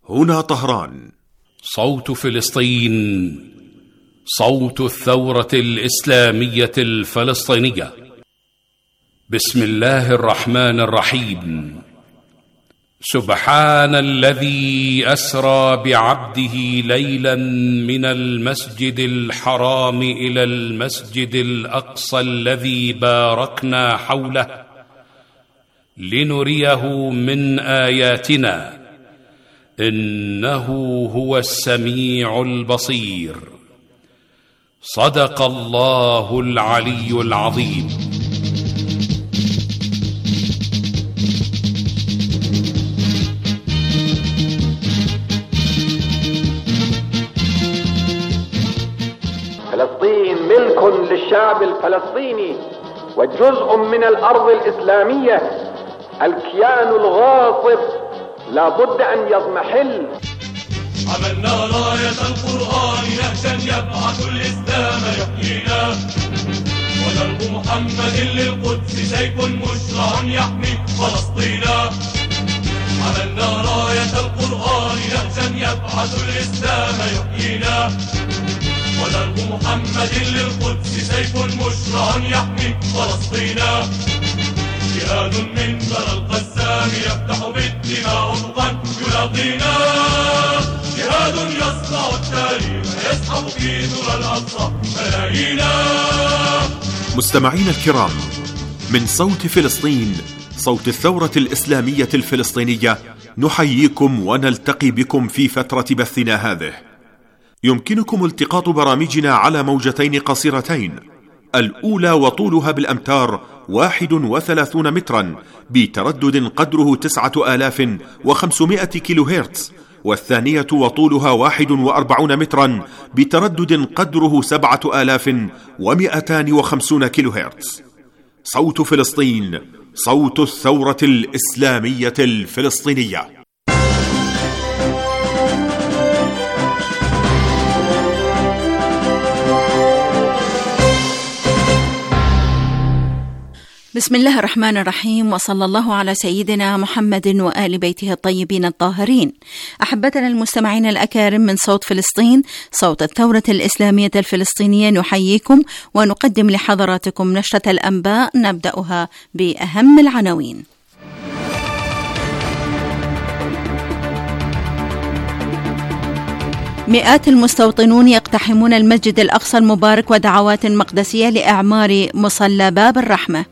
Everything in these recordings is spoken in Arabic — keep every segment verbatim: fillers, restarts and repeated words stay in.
هنا طهران. صوت فلسطين، صوت الثورة الإسلامية الفلسطينية. بسم الله الرحمن الرحيم. سبحان الذي أسرى بعبده ليلا من المسجد الحرام إلى المسجد الأقصى الذي باركنا حوله لنريه من آياتنا إنه هو السميع البصير. صدق الله العلي العظيم. فلسطين ملك للشعب الفلسطيني وجزء من الأرض الإسلامية. الكيان الغاصب لا بد أن يضمحل. عملنا راية القرآن نهجا يبعث الإسلام يحيينا، ودرب محمد للقدس سيف مشرع يحمي فلسطينا. عملنا راية القرآن نهجا يبعث الإسلام يحيينا، ودرب محمد للقدس سيف مشرع يحمي فلسطينا. جهاد من ثرى القسام يفتح بالدماء افقا يلاقينا، جهاد يصنع التاريخ يسحب في ثرى الاقصى ملايينا. مستمعينا الكرام، من صوت فلسطين، صوت الثورة الإسلامية الفلسطينية، نحييكم ونلتقي بكم في فترة بثنا هذه. يمكنكم التقاط برامجنا على موجتين قصيرتين، الأولى وطولها بالأمتار واحد وثلاثون مترا بتردد قدره تسعة آلاف وخمسمائة كيلو هرتز، والثانية وطولها واحد وأربعون مترا بتردد قدره سبعة آلاف ومئتان وخمسون كيلو هرتز. صوت فلسطين، صوت الثورة الإسلامية الفلسطينية. بسم الله الرحمن الرحيم، وصلى الله على سيدنا محمد وآل بيته الطيبين الطاهرين. أحبتنا المستمعين الأكارم من صوت فلسطين، صوت الثورة الإسلامية الفلسطينية، نحييكم ونقدم لحضراتكم نشرة الأنباء، نبدأها بأهم العناوين. مئات المستوطنون يقتحمون المسجد الأقصى المبارك ودعوات مقدسية لإعمار مصلى باب الرحمة.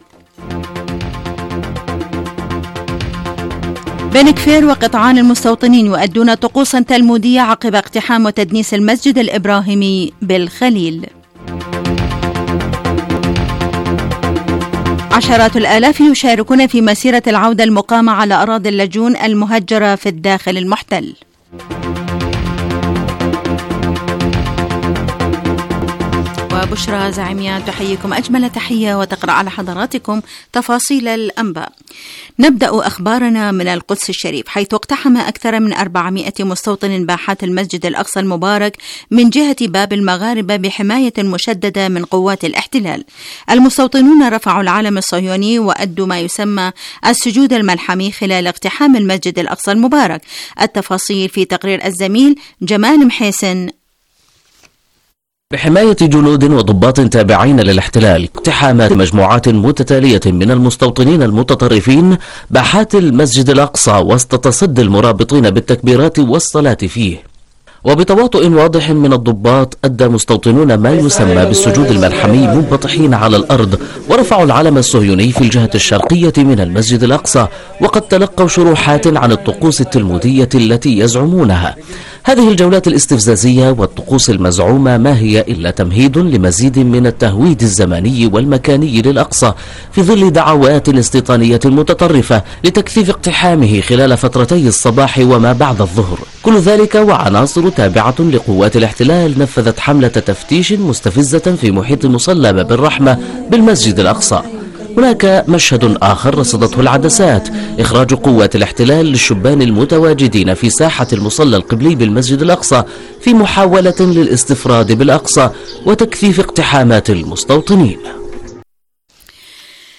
بن كفير وقطعان المستوطنين يؤدون طقوسا تلمودية عقب اقتحام وتدنيس المسجد الإبراهيمي بالخليل. عشرات الآلاف يشاركون في مسيرة العودة المقامة على أراضي اللجون المهجرة في الداخل المحتل. وبشرى زعيميات تحييكم أجمل تحية وتقرأ على حضراتكم تفاصيل الأنباء. نبدأ أخبارنا من القدس الشريف، حيث اقتحم أكثر من أربعمائة مستوطن باحات المسجد الأقصى المبارك من جهة باب المغاربة بحماية مشددة من قوات الاحتلال. المستوطنون رفعوا العلم الصهيوني وأدوا ما يسمى السجود الملحمي خلال اقتحام المسجد الأقصى المبارك. التفاصيل في تقرير الزميل جمال محيسن. بحماية جنود وضباط تابعين للاحتلال، اقتحامات مجموعات متتالية من المستوطنين المتطرفين باحات المسجد الأقصى وسط تصدي المرابطين بالتكبيرات والصلاة فيه. وبتواطؤ واضح من الضباط أدى مستوطنون ما يسمى بالسجود الملحمي منبطحين على الأرض، ورفعوا العلم الصهيوني في الجهة الشرقية من المسجد الأقصى، وقد تلقوا شروحات عن الطقوس التلمودية التي يزعمونها. هذه الجولات الاستفزازية والطقوس المزعومة ما هي إلا تمهيد لمزيد من التهويد الزماني والمكاني للأقصى في ظل دعوات استيطانية متطرفة لتكثيف اقتحامه خلال فترتي الصباح وما بعد الظهر. كل ذلك وعناصر تابعة لقوات الاحتلال نفذت حملة تفتيش مستفزة في محيط مصلى باب الرحمة بالمسجد الأقصى. هناك مشهد آخر رصدته العدسات، إخراج قوات الاحتلال للشبان المتواجدين في ساحة المصلى القبلي بالمسجد الأقصى في محاولة للاستفراد بالأقصى وتكثيف اقتحامات المستوطنين.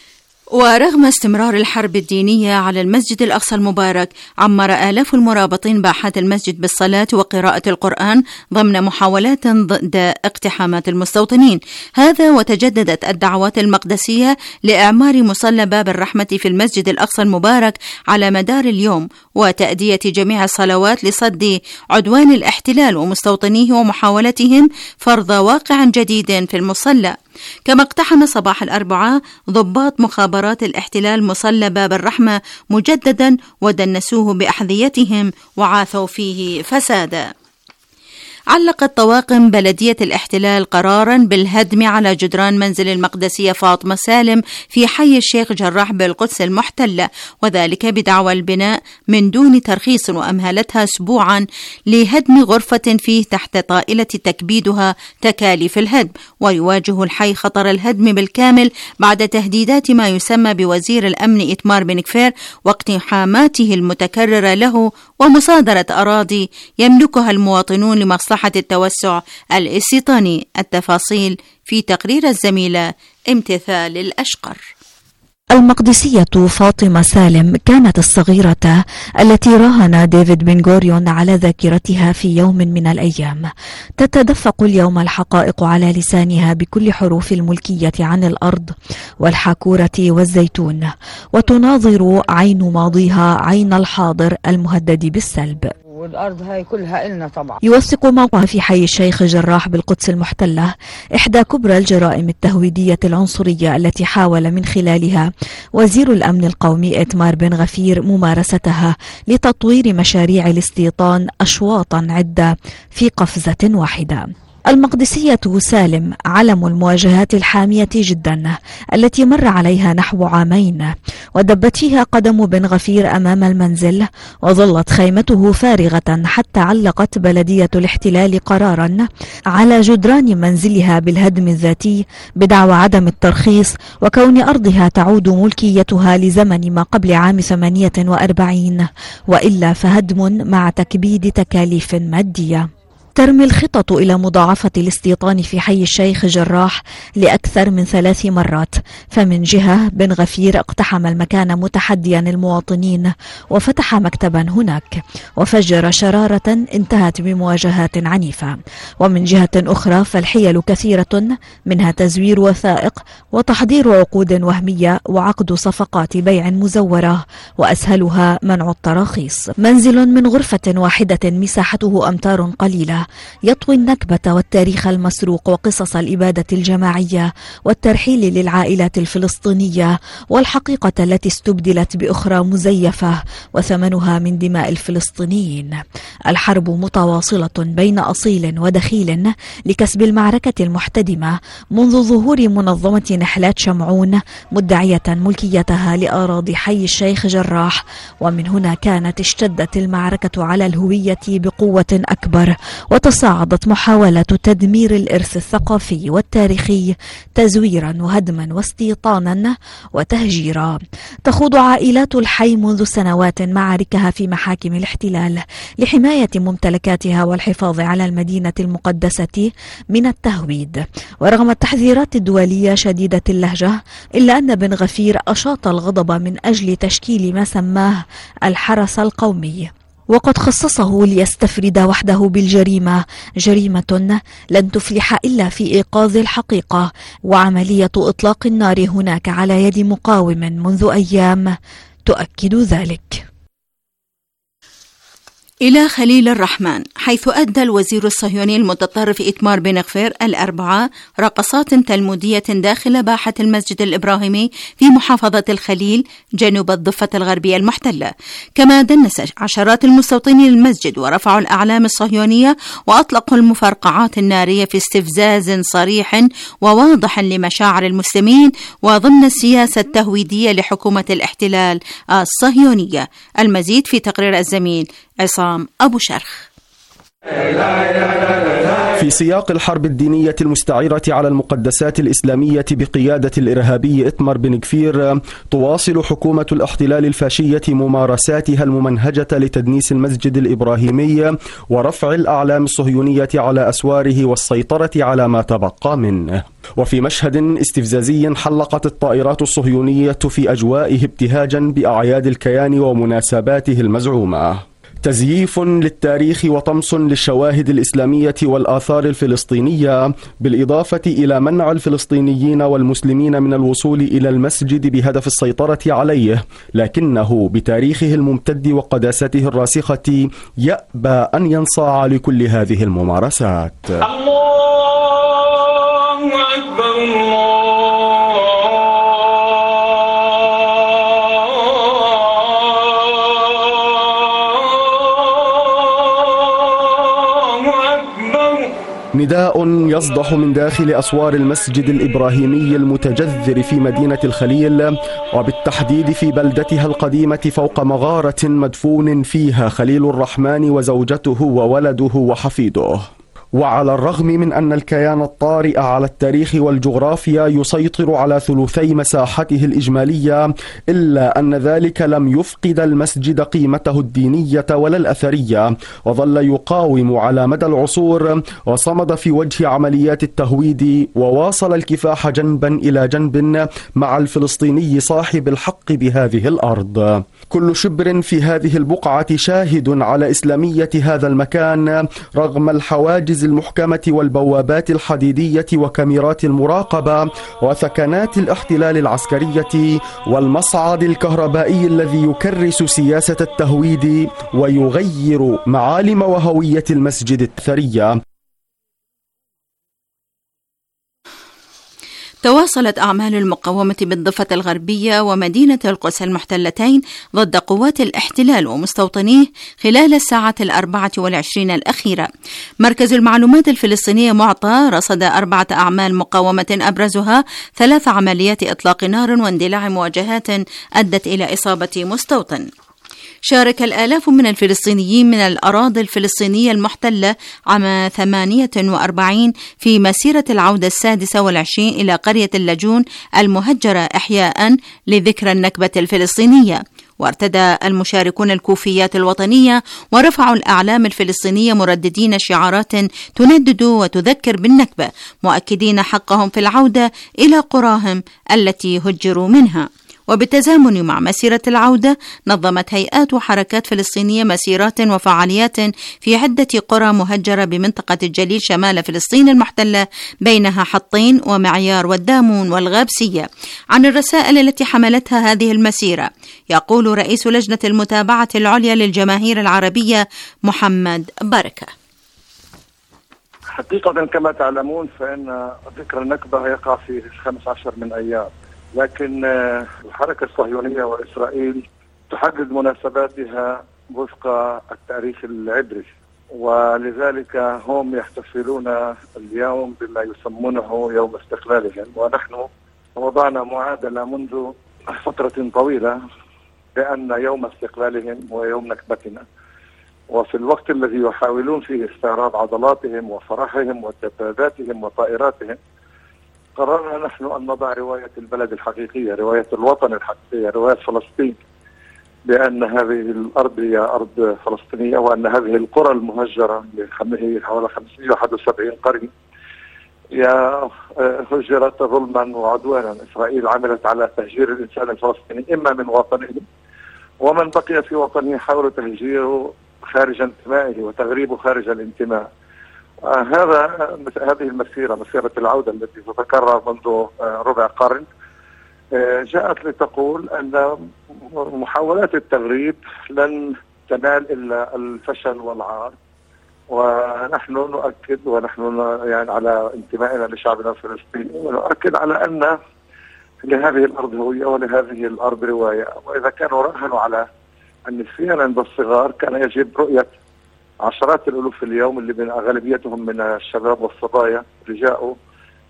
ورغم استمرار الحرب الدينية على المسجد الأقصى المبارك، عمر آلاف المرابطين باحات المسجد بالصلاة وقراءة القرآن ضمن محاولات ضد اقتحامات المستوطنين. هذا وتجددت الدعوات المقدسية لإعمار مصلى باب الرحمة في المسجد الأقصى المبارك على مدار اليوم، وتأدية جميع الصلوات لصد عدوان الاحتلال ومستوطنيه ومحاولتهم فرض واقع جديد في المصلى. كما اقتحم صباح الأربعاء ضباط مخابرات الاحتلال مصلى باب الرحمة مجددا ودنسوه بأحذيتهم وعاثوا فيه فسادا. علقت طواقم بلدية الاحتلال قرارا بالهدم على جدران منزل المقدسية فاطمة سالم في حي الشيخ جراح بالقدس المحتلة، وذلك بدعوى البناء من دون ترخيص، وأمهلتها أسبوعا لهدم غرفة فيه تحت طائلة تكبيدها تكاليف الهدم. ويواجه الحي خطر الهدم بالكامل بعد تهديدات ما يسمى بوزير الأمن إتمار بن كفير واقتحاماته المتكررة له ومصادرة أراضي يملكها المواطنون لمصلحة التوسع الاستيطاني. التفاصيل في تقرير الزميلة امتثال الأشقر. المقدسية فاطمة سالم كانت الصغيرة التي راهن ديفيد بن غوريون على ذاكرتها في يوم من الأيام. تتدفق اليوم الحقائق على لسانها بكل حروف الملكية عن الأرض والحاكورة والزيتون، وتناظر عين ماضيها عين الحاضر المهدد بالسلب. والأرض هاي كلها إلنا طبعا. يوثق موقع في حي الشيخ جراح بالقدس المحتلة إحدى كبرى الجرائم التهويدية العنصرية التي حاول من خلالها وزير الأمن القومي إتمار بن غفير ممارستها لتطوير مشاريع الاستيطان أشواطا عدة في قفزة واحدة. المقدسية سالم علم المواجهات الحامية جدا التي مر عليها نحو عامين، ودبت فيها قدم بن غفير أمام المنزل، وظلت خيمته فارغة حتى علقت بلدية الاحتلال قرارا على جدران منزلها بالهدم الذاتي بدعوى عدم الترخيص وكون أرضها تعود ملكيتها لزمن ما قبل عام ثمانية وأربعين، وإلا فهدم مع تكبيد تكاليف مادية. ترمي الخطط إلى مضاعفة الاستيطان في حي الشيخ جراح لأكثر من ثلاث مرات. فمن جهة بن غفير اقتحم المكان متحديا المواطنين وفتح مكتبا هناك وفجر شرارة انتهت بمواجهات عنيفة، ومن جهة أخرى فالحيل كثيرة، منها تزوير وثائق وتحضير عقود وهمية وعقد صفقات بيع مزورة، وأسهلها منع التراخيص. منزل من غرفة واحدة مساحته أمتار قليلة يطوي النكبة والتاريخ المسروق وقصص الإبادة الجماعية والترحيل للعائلات الفلسطينية والحقيقة التي استبدلت بأخرى مزيفة وثمنها من دماء الفلسطينيين. الحرب متواصلة بين أصيل ودخيل لكسب المعركة المحتدمة منذ ظهور منظمة نحلات شمعون مدعية ملكيتها لأراضي حي الشيخ جراح، ومن هنا كانت اشتدت المعركة على الهوية بقوة أكبر، وتصاعدت محاولة تدمير الإرث الثقافي والتاريخي تزويرا وهدما واستيطانا وتهجيرا. تخوض عائلات الحي منذ سنوات معاركها في محاكم الاحتلال لحماية ممتلكاتها والحفاظ على المدينة المقدسة من التهويد. ورغم التحذيرات الدولية شديدة اللهجة، إلا أن بن غفير أشاط الغضب من أجل تشكيل ما سماه الحرس القومي، وقد خصصه ليستفرد وحده بالجريمة، جريمة لن تفلح إلا في إيقاظ الحقيقة. وعملية إطلاق النار هناك على يد مقاوم منذ أيام تؤكد ذلك. إلى خليل الرحمن، حيث أدى الوزير الصهيوني المتطرف إتمار بن غفير الأربعاء رقصات تلمودية داخل باحة المسجد الإبراهيمي في محافظة الخليل جنوب الضفة الغربية المحتلة. كما دنس عشرات المستوطنين المسجد ورفعوا الأعلام الصهيونية وأطلقوا المفرقعات النارية في استفزاز صريح وواضح لمشاعر المسلمين وضمن السياسة التهويدية لحكومة الاحتلال الصهيونية. المزيد في تقرير الزميل عصام أبو شرخ. في سياق الحرب الدينية المستعرة على المقدسات الإسلامية بقيادة الإرهابي إتمار بن غفير، تواصل حكومة الاحتلال الفاشية ممارساتها الممنهجة لتدنيس المسجد الإبراهيمي ورفع الأعلام الصهيونية على أسواره والسيطرة على ما تبقى منه. وفي مشهد استفزازي حلقت الطائرات الصهيونية في أجوائه ابتهاجا بأعياد الكيان ومناسباته المزعومة. تزييف للتاريخ وطمس للشواهد الإسلامية والآثار الفلسطينية، بالإضافة إلى منع الفلسطينيين والمسلمين من الوصول إلى المسجد بهدف السيطرة عليه، لكنه بتاريخه الممتد وقداسته الراسخة يأبى أن ينصاع لكل هذه الممارسات. الله أكبر الله نداء يصدح من داخل أسوار المسجد الإبراهيمي المتجذر في مدينة الخليل، وبالتحديد في بلدتها القديمة فوق مغارة مدفون فيها خليل الرحمن وزوجته وولده وحفيده. وعلى الرغم من أن الكيان الطارئ على التاريخ والجغرافيا يسيطر على ثلثي مساحته الإجمالية، إلا أن ذلك لم يفقد المسجد قيمته الدينية ولا الأثرية، وظل يقاوم على مدى العصور وصمد في وجه عمليات التهويد، وواصل الكفاح جنبا إلى جنب مع الفلسطيني صاحب الحق بهذه الأرض. كل شبر في هذه البقعة شاهد على إسلامية هذا المكان رغم الحواجز المحكمة والبوابات الحديدية وكاميرات المراقبة وثكنات الاحتلال العسكرية والمصعد الكهربائي الذي يكرس سياسة التهويد ويغير معالم وهوية المسجد الثرية. تواصلت أعمال المقاومة بالضفة الغربية ومدينة القدس المحتلتين ضد قوات الاحتلال ومستوطنيه خلال الساعة الأربعة والعشرين الأخيرة. مركز المعلومات الفلسطينية معطى رصد أربعة أعمال مقاومة أبرزها ثلاث عمليات إطلاق نار واندلاع مواجهات أدت إلى إصابة مستوطن. شارك الآلاف من الفلسطينيين من الأراضي الفلسطينية المحتلة عام ثمانية وأربعين في مسيرة العودة السادسة والعشرين إلى قرية اللاجون المهجرة إحياء لذكرى النكبة الفلسطينية. وارتدى المشاركون الكوفيات الوطنية ورفعوا الأعلام الفلسطينية مرددين شعارات تندد وتذكر بالنكبة، مؤكدين حقهم في العودة إلى قراهم التي هجروا منها. وبالتزامن مع مسيرة العودة نظمت هيئات وحركات فلسطينية مسيرات وفعاليات في عدة قرى مهجرة بمنطقة الجليل شمال فلسطين المحتلة، بينها حطين ومعيار والدامون والغابسية. عن الرسائل التي حملتها هذه المسيرة يقول رئيس لجنة المتابعة العليا للجماهير العربية محمد بركة: حقيقة كما تعلمون فإن ذكرى النكبة يقع في خمس عشر من أيام، لكن الحركة الصهيونية وإسرائيل تحدد مناسباتها وفق التاريخ العبري، ولذلك هم يحتفلون اليوم بما يسمونه يوم استقلالهم. ونحن وضعنا معادلة منذ فترة طويلة بأن يوم استقلالهم هو يوم نكبتنا، وفي الوقت الذي يحاولون فيه استعراض عضلاتهم وفرحهم ودباباتهم وطائراتهم، قررنا نحن أن نضع رواية البلد الحقيقية، رواية الوطن الحقيقية، رواية فلسطين، بأن هذه الأرض هي أرض فلسطينية، وأن هذه القرى المهجرة حوالي خمسمائة وواحد وسبعين قرية هي هجرت ظلما وعدوانا. إسرائيل عملت على تهجير الإنسان الفلسطيني إما من وطنه، ومن بقي في وطنه حاولوا تهجيره خارج انتمائه وتغريبه خارج الانتماء. آه هذا هذه المسيرة، مسيرة العودة التي تتكرر منذ آه ربع قرن، آه جاءت لتقول أن محاولات التغريب لن تنال إلا الفشل والعار، ونحن نؤكد ونحن يعني على انتمائنا لشعبنا الفلسطيني، ونؤكد على أن لهذه الأرض هوية ولهذه الأرض رواية. وإذا كانوا راهنوا على النسيان عند الصغار، كان يجب رؤية عشرات الألوف اليوم اللي من أغلبيتهم من الشباب والصبايا اللي جاءوا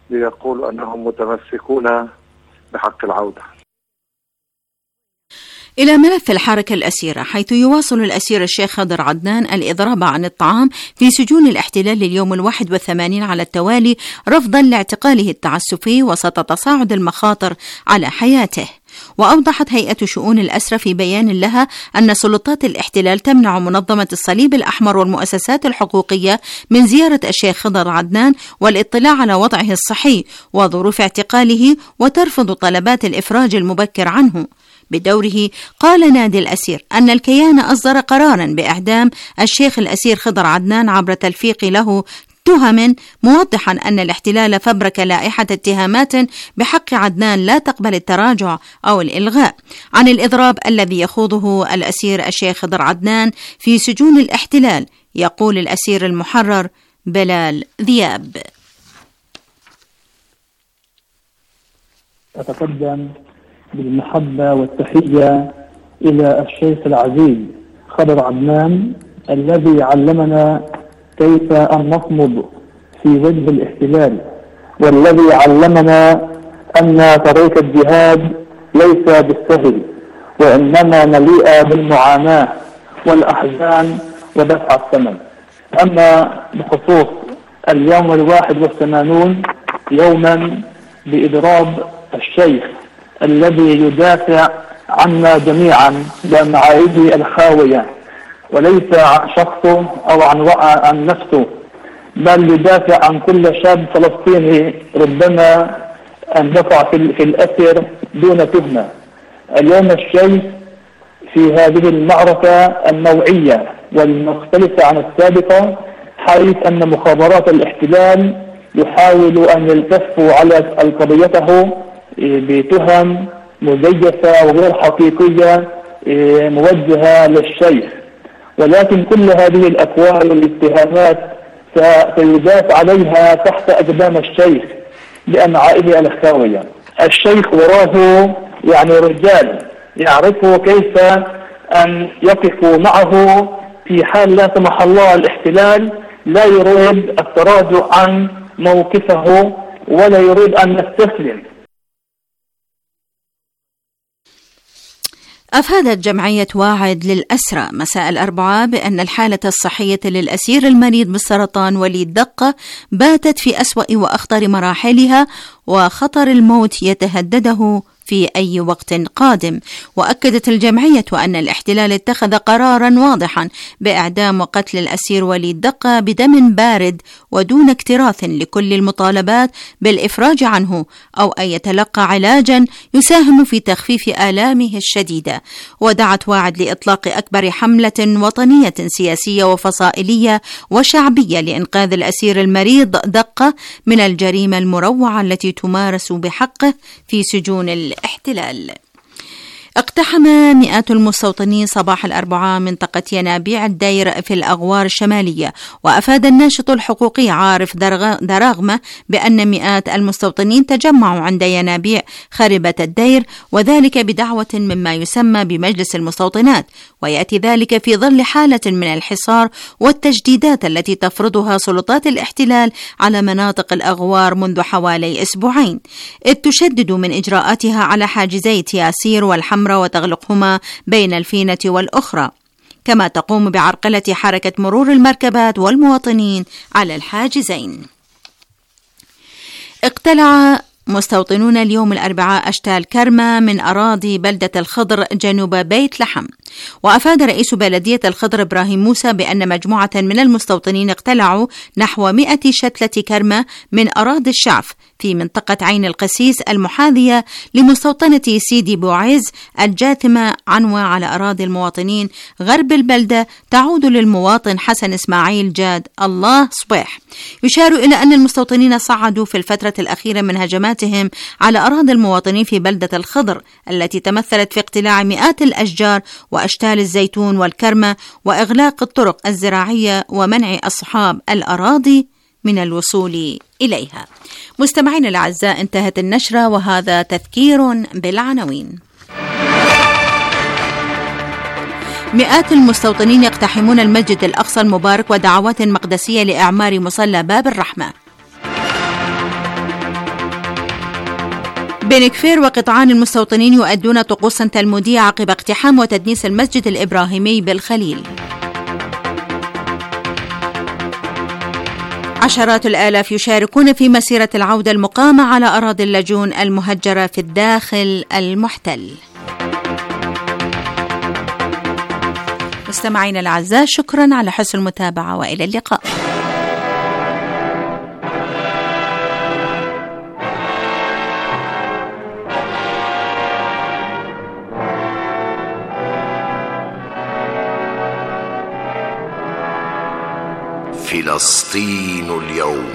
ليقولوا أنهم متمسكون بحق العودة. إلى ملف الحركة الأسيرة، حيث يواصل الأسير الشيخ خضر عدنان الإضراب عن الطعام في سجون الاحتلال لليوم الواحد والثمانين على التوالي رفضا لاعتقاله التعسفي وسط تصاعد المخاطر على حياته. وأوضحت هيئة شؤون الأسرى في بيان لها أن سلطات الاحتلال تمنع منظمة الصليب الأحمر والمؤسسات الحقوقية من زيارة الشيخ خضر عدنان والاطلاع على وضعه الصحي وظروف اعتقاله، وترفض طلبات الإفراج المبكر عنه. بدوره قال نادي الأسير أن الكيان أصدر قرارا بإعدام الشيخ الأسير خضر عدنان عبر تلفيق له تهم، موضحا أن الاحتلال فبرك لائحة اتهامات بحق عدنان لا تقبل التراجع أو الإلغاء عن الإضراب الذي يخوضه الأسير الشيخ خضر عدنان في سجون الاحتلال. يقول الأسير المحرر بلال ذياب: أتقدم بالمحبة والتحية إلى الشيخ العزيز خضر عدنان الذي علمنا كيف أن نصمد في وجه الاحتلال، والذي علمنا أن طريق الجهاد ليس بالسهل، وإنما مليئة بالمعاناة والأحزان ودفع الثمن. أما بخصوص اليوم الواحد والثمانون يوما بإضراب الشيخ الذي يدافع عنا جميعا بمعايبه الخاوية، وليس عن شخصه أو عن عن نفسه، بل يدافع عن كل شاب فلسطيني ربما اندفع في, في الأسر دون تهمة. اليوم الشيخ في هذه المعركة النوعية والمختلفة عن السابقة، حيث أن مخابرات الاحتلال يحاول أن يلتفوا على قضيته بتهم مزيفة وغير حقيقية موجهة للشيخ، ولكن كل هذه الأقوال والاتهامات سيضاف عليها تحت أقدام الشيخ بأمعائه الخاوية. الشيخ وراه يعني رجال يعرفوا كيف أن يقفوا معه في حال لا سمح الله الاحتلال لا يريد التراجع عن موقفه ولا يريد أن يستسلم. أفادت جمعية واعد للأسرى مساء الأربعاء بأن الحالة الصحية للأسير المريض بالسرطان وليد دقة باتت في أسوأ وأخطر مراحلها، وخطر الموت يتهدده في أي وقت قادم. وأكدت الجمعية أن الاحتلال اتخذ قرارا واضحا بإعدام وقتل الأسير وليد دقة بدم بارد ودون اكتراث لكل المطالبات بالإفراج عنه أو أن يتلقى علاجا يساهم في تخفيف آلامه الشديدة. ودعت واعد لإطلاق أكبر حملة وطنية سياسية وفصائلية وشعبية لإنقاذ الأسير المريض دقة من الجريمة المروعة التي تمارس بحقه في سجون الاحتلال. اقتحم مئات المستوطنين صباح الأربعاء منطقة ينابيع الدير في الأغوار الشمالية. وأفاد الناشط الحقوقي عارف دراغمة بأن مئات المستوطنين تجمعوا عند ينابيع خربة الدير، وذلك بدعوة مما يسمى بمجلس المستوطنات، ويأتي ذلك في ظل حالة من الحصار والتجديدات التي تفرضها سلطات الاحتلال على مناطق الأغوار منذ حوالي أسبوعين، إذ تشدد من إجراءاتها على حاجزي تياسير والحمراء وتغلقهما بين الفينة والأخرى، كما تقوم بعرقلة حركة مرور المركبات والمواطنين على الحاجزين. اقتلع مستوطنون اليوم الأربعاء أشتال كرمة من أراضي بلدة الخضر جنوب بيت لحم. وأفاد رئيس بلدية الخضر إبراهيم موسى بأن مجموعة من المستوطنين اقتلعوا نحو مئة شتلة كرمة من أراضي الشعف في منطقة عين القسيس المحاذية لمستوطنة سيدي بوعز الجاثمة عنوة على أراضي المواطنين غرب البلدة تعود للمواطن حسن إسماعيل جاد الله صبيح. يشار إلى أن المستوطنين صعدوا في الفترة الأخيرة من هجماتهم على أراضي المواطنين في بلدة الخضر التي تمثلت في اقتلاع مئات الأشجار وأشتال الزيتون والكرمة وإغلاق الطرق الزراعية ومنع أصحاب الأراضي من الوصول إليها. مستمعين الأعزاء، انتهت النشرة وهذا تذكير بالعناوين. مئات المستوطنين يقتحمون المسجد الأقصى المبارك ودعوات مقدسية لإعمار مصلى باب الرحمة. بن كفير وقطعان المستوطنين يؤدون طقوسا تلمودية عقب اقتحام وتدنيس المسجد الإبراهيمي بالخليل. عشرات الآلاف يشاركون في مسيرة العودة المقامة على أراضي اللجون المهجرة في الداخل المحتل. مستمعينا الأعزاء، شكرا على حسن المتابعة وإلى اللقاء. فلسطين اليوم.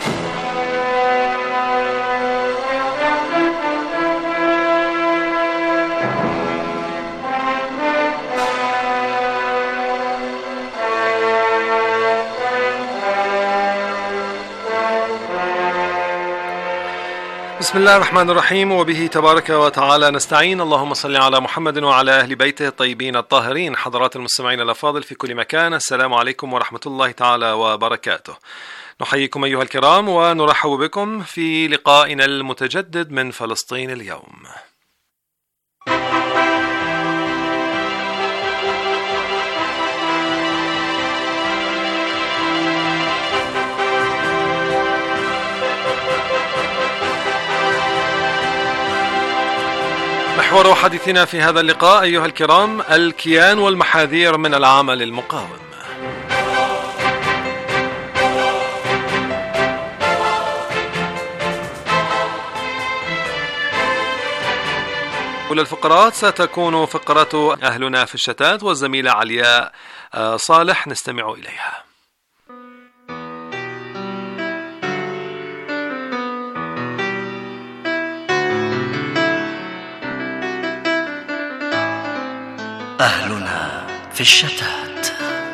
بسم الله الرحمن الرحيم، وبه تبارك وتعالى نستعين. اللهم صل على محمد وعلى أهل بيته الطيبين الطاهرين. حضرات المستمعين الأفاضل في كل مكان، السلام عليكم ورحمة الله تعالى وبركاته. نحييكم أيها الكرام ونرحب بكم في لقائنا المتجدد من فلسطين اليوم. محور حديثنا في هذا اللقاء أيها الكرام الكيان والمحاذير من العمل المقاوم. كل الفقرات ستكون فقرة أهلنا في الشتات، والزميلة علياء صالح نستمع إليها. أهلنا في الشتات.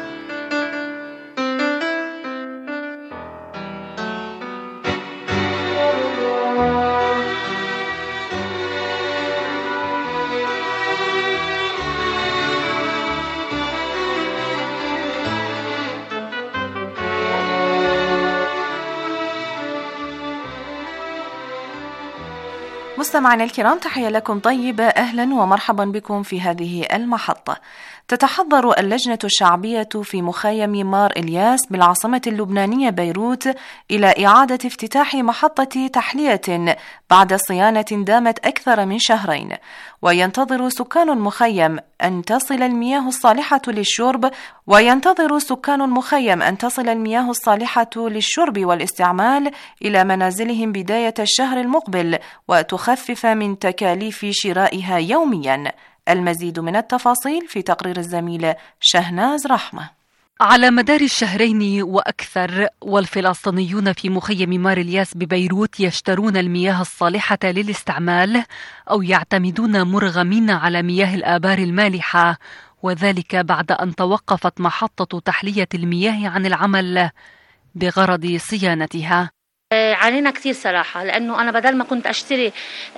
مستمعينا الكرام، تحية لكم طيبة، أهلا ومرحبا بكم في هذه المحطة. تتحضر اللجنة الشعبية في مخيم مار إلياس بالعاصمة اللبنانية بيروت إلى إعادة افتتاح محطة تحلية بعد صيانة دامت أكثر من شهرين، وينتظر سكان المخيم أن تصل المياه الصالحة للشرب وينتظر سكان المخيم أن تصل المياه الصالحة للشرب والاستعمال إلى منازلهم بداية الشهر المقبل وتخفف من تكاليف شرائها يوميا. المزيد من التفاصيل في تقرير الزميلة شهناز رحمة. على مدار الشهرين وأكثر والفلسطينيون في مخيم مار إلياس ببيروت يشترون المياه الصالحة للاستعمال أو يعتمدون مرغمين على مياه الآبار المالحة، وذلك بعد أن توقفت محطة تحلية المياه عن العمل بغرض صيانتها. عانينا كتير صراحة، لأنه أنا بدل ما كنت أشتري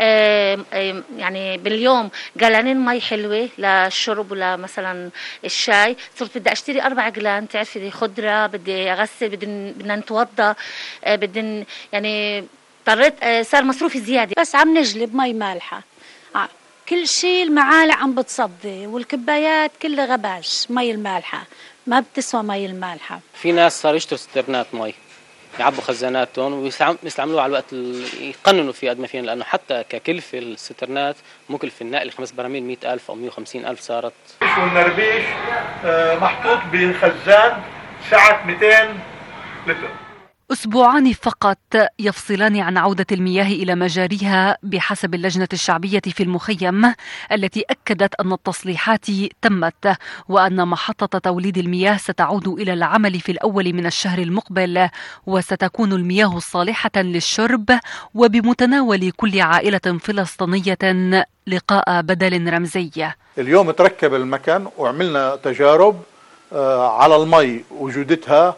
يعني باليوم جلانين مي حلوة للشرب ولا مثلا الشاي، صرت بدي أشتري أربع جلان. تعرفي خضرة، بدي أغسل، بدنا نتوضى، بدنا يعني اضطريت، صار مصروفي زيادة. بس عم نجلب مي مالحة، كل شيء المعالق عم بتصدي والكبايات كلها غباش. مي المالحة ما بتسوى مي المالحة. في ناس صار يشتروا سترنات مي، يعبوا خزاناتهم ويستعملوها على الوقت يقننوا فيه قد ما فيهم، لأنه حتى ككلفة السترنات مكلفة النقل خمس براميل مئة ألف أو مئة وخمسين ألف صارت. والنربيش محطوط بخزان سعة مئتين لتر. أسبوعان فقط يفصلان عن عودة المياه إلى مجاريها بحسب اللجنة الشعبية في المخيم، التي أكدت أن التصليحات تمت وأن محطة توليد المياه ستعود إلى العمل في الأول من الشهر المقبل، وستكون المياه الصالحة للشرب وبمتناول كل عائلة فلسطينية لقاء بدل رمزي. اليوم تركب المكان وعملنا تجارب على المي وجودتها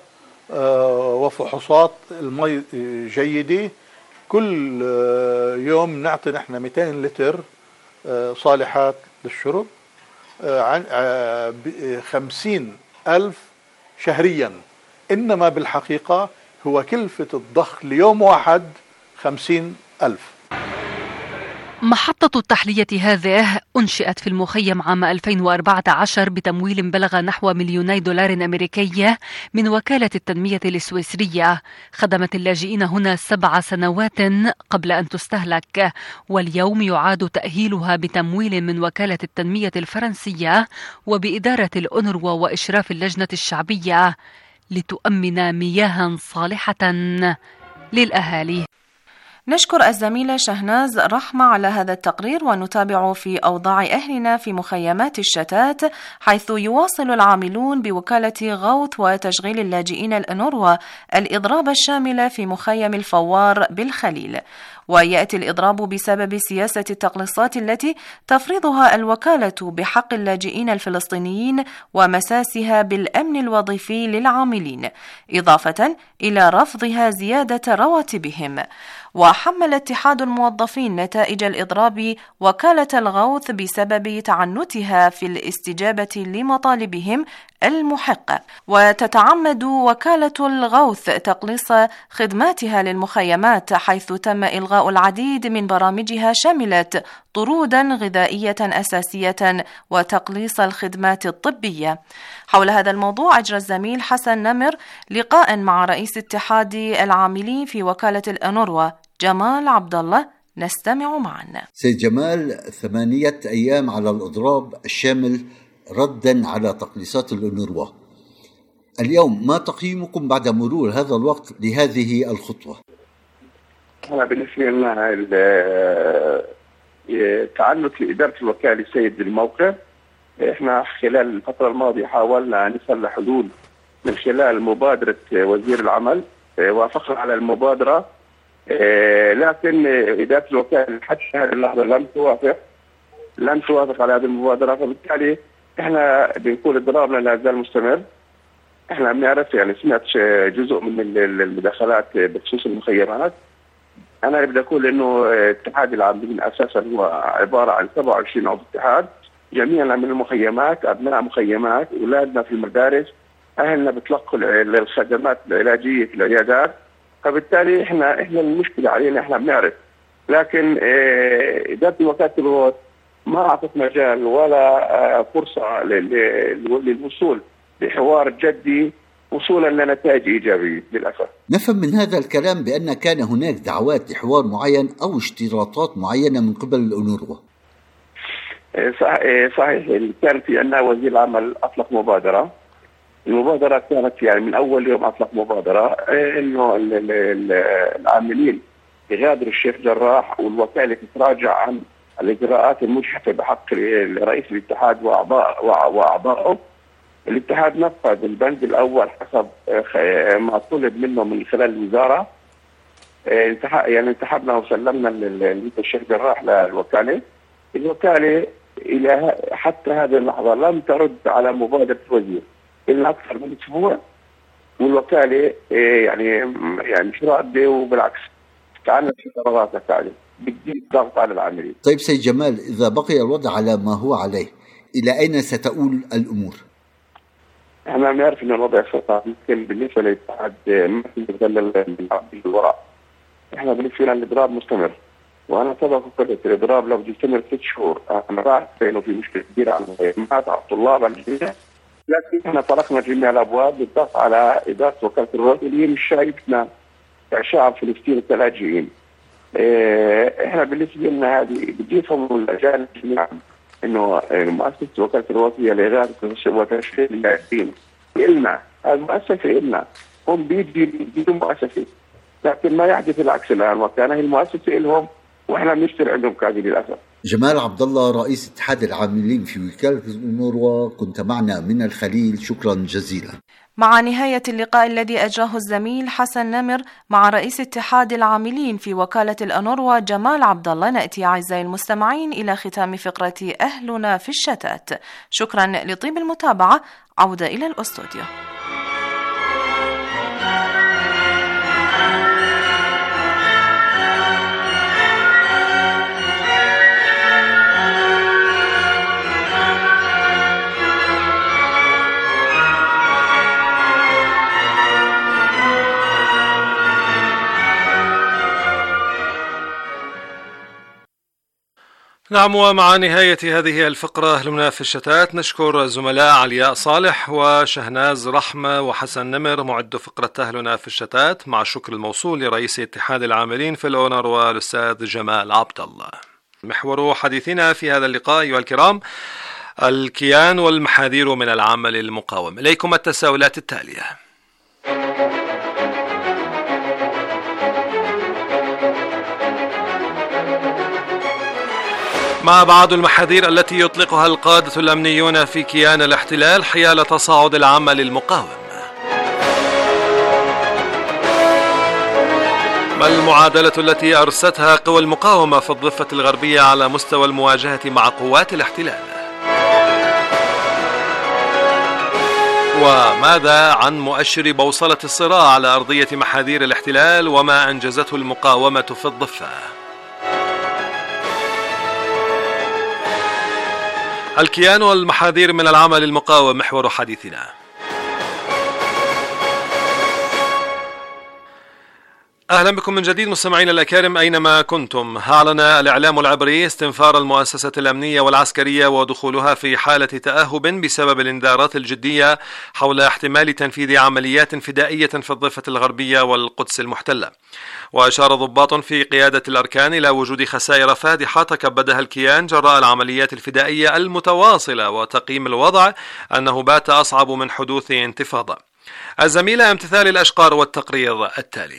وفحوصات المي جيدة. كل يوم نعطي نحن مئتين لتر صالحات للشرب، عن خمسين ألف شهريا، إنما بالحقيقة هو كلفة الضخ ليوم واحد خمسين ألف. محطة التحلية هذه أنشئت في المخيم عام ألفين وأربعة عشر بتمويل بلغ نحو مليوني دولار أمريكي من وكالة التنمية السويسرية. خدمت اللاجئين هنا سبع سنوات قبل أن تستهلك، واليوم يعاد تأهيلها بتمويل من وكالة التنمية الفرنسية وبإدارة الأونروا وإشراف اللجنة الشعبية لتؤمن مياها صالحة للأهالي. نشكر الزميلة شهناز رحمة على هذا التقرير، ونتابع في أوضاع أهلنا في مخيمات الشتات، حيث يواصل العاملون بوكالة غوث وتشغيل اللاجئين الأونروا الإضراب الشامل في مخيم الفوار بالخليل. ويأتي الإضراب بسبب سياسة التقليصات التي تفرضها الوكالة بحق اللاجئين الفلسطينيين ومساسها بالأمن الوظيفي للعاملين، إضافة إلى رفضها زيادة رواتبهم. وحمل اتحاد الموظفين نتائج الإضراب وكالة الغوث بسبب تعنتها في الاستجابة لمطالبهم المحقة. وتتعمد وكالة الغوث تقليص خدماتها للمخيمات، حيث تم إلغاء العديد من برامجها شملت طرودا غذائية أساسية وتقليص الخدمات الطبية. حول هذا الموضوع أجرى الزميل حسن نمر لقاء مع رئيس اتحاد العاملين في وكالة الأونروا جمال عبد الله، نستمع معنا. سيد جمال، ثمانية أيام على الإضراب الشامل ردا على تقليصات الأونروا، اليوم ما تقييمكم بعد مرور هذا الوقت لهذه الخطوة؟ أنا بالنسبة لنا تعنت لإدارة الوكالة سيد الموقف. إحنا خلال الفترة الماضية حاولنا أن نصل حلول من خلال مبادرة وزير العمل، وافقنا على المبادرة، لكن إدارة الوكالة حتى هذه اللحظة لم توافق لم توافق على هذه المبادرة، فبالتالي إحنا بنقول إضرابنا لا زال مستمر. إحنا بنعرف، يعني سمعت جزء من المداخلات بخصوص المخيمات. أنا بدي أقول إنه اتحاد العاملين أساسا هو عبارة عن سبعة وعشرين عضو اتحاد، جميعنا من المخيمات، أبناء مخيمات، أولادنا في المدارس، أهلنا بيتلقوا الخدمات العلاجية في العيادات. فبالتالي إحنا إحنا المشكلة علينا، إحنا بنعرف، لكن إدارة وكالة الغوث ما أعطت مجال ولا فرصة للوصول لحوار جدي وصولا لنتائج إيجابية للأسف. نفهم من هذا الكلام بأن كان هناك دعوات لحوار معين أو اشتراطات معينة من قبل الأونروا. صحيح، كان في أن وزير العمل أطلق مبادرة. المبادرة كانت يعني من أول يوم أطلق مبادرة إنه العاملين يغادروا الشيخ جراح، والوكالة تتراجع عن الإجراءات المجحفة بحق رئيس الاتحاد وأعضاء وأعضائه. الاتحاد نفذ البند الأول حسب ما طلب منه من خلال الوزارة. يعني انسحبنا وسلمنا الشيخ جراح للوكالة. الوكالة إلى حتى هذه اللحظة لم ترد على مبادرة الوزير إلا أكثر من أسبوع، والوكالة يعني يعني مش راضية، وبالعكس تعنت في قراراتها فعلا بتزيد ضغط على العاملين. طيب سيد جمال، إذا بقي الوضع على ما هو عليه إلى أين ستؤول الأمور؟ احنا بنعرف ان الوضع صعب، يمكن بالنسبه للاتحاد ما في يتغلل بالوراء. احنا بالنسبه لنا الاضراب مستمر، وانا سبق وقلت الاضراب لو يستمر ست شهور انا بعرف انه في مشكله كبيره على المهمات على الطلاب على الجميع، لكن احنا طرقنا جميع الابواب للضغط على اداره وكاله الغوث اللي هي مش شايفتنا كشعب فلسطيني كلاجئين. اه احنا بالنسبه لنا هذه بتجيهم الاجانب جميعا انه مؤسسه وكاله الغوث هي لإغاثة وتشغيل اللاجئين. إلنا المؤسسه إلنا هم بيجي بيجوا مؤسسه، لكن ما يحدث العكس الان، وكان هي المؤسسه لهم واحنا بنشتري عندهم كذا للاسف. جمال عبد الله، رئيس اتحاد العاملين في وكاله الأونروا، كنت معنا من الخليل، شكرا جزيلا. مع نهاية اللقاء الذي أجراه الزميل حسن نمر مع رئيس اتحاد العاملين في وكالة الأونروا جمال عبد الله، نأتي أعزائي المستمعين إلى ختام فقرة أهلنا في الشتات. شكرا لطيب المتابعة، عودة إلى الأستوديو. نعم، ومع نهاية هذه الفقرة أهلنا في الشتات نشكر الزملاء علياء صالح وشهناز رحمة وحسن نمر معد فقرة أهلنا في الشتات، مع الشكر الموصول لرئيس اتحاد العاملين في الأونر والأستاذ جمال عبد الله. محور حديثنا في هذا اللقاء أيها الكرام الكيان والمحاذير من العمل المقاوم. إليكم التساؤلات التالية: ما بعض المحاذير التي يطلقها القادة الأمنيون في كيان الاحتلال حيال تصاعد العمل المقاوم؟ ما المعادلة التي أرستها قوى المقاومة في الضفة الغربية على مستوى المواجهة مع قوات الاحتلال؟ وماذا عن مؤشر بوصلة الصراع على أرضية محاذير الاحتلال وما أنجزته المقاومة في الضفة؟ الكيان والمحاذير من العمل المقاوم محور حديثنا. أهلا بكم من جديد مستمعينا الأكارم أينما كنتم. أعلن الإعلام العبري استنفار المؤسسة الأمنية والعسكرية ودخولها في حالة تأهب بسبب الإنذارات الجدية حول احتمال تنفيذ عمليات فدائية في الضفة الغربية والقدس المحتلة. وأشار ضباط في قيادة الأركان إلى وجود خسائر فادحة تكبدها الكيان جراء العمليات الفدائية المتواصلة، وتقييم الوضع أنه بات أصعب من حدوث انتفاضة. الزميلة امتثال الأشقار والتقرير التالي.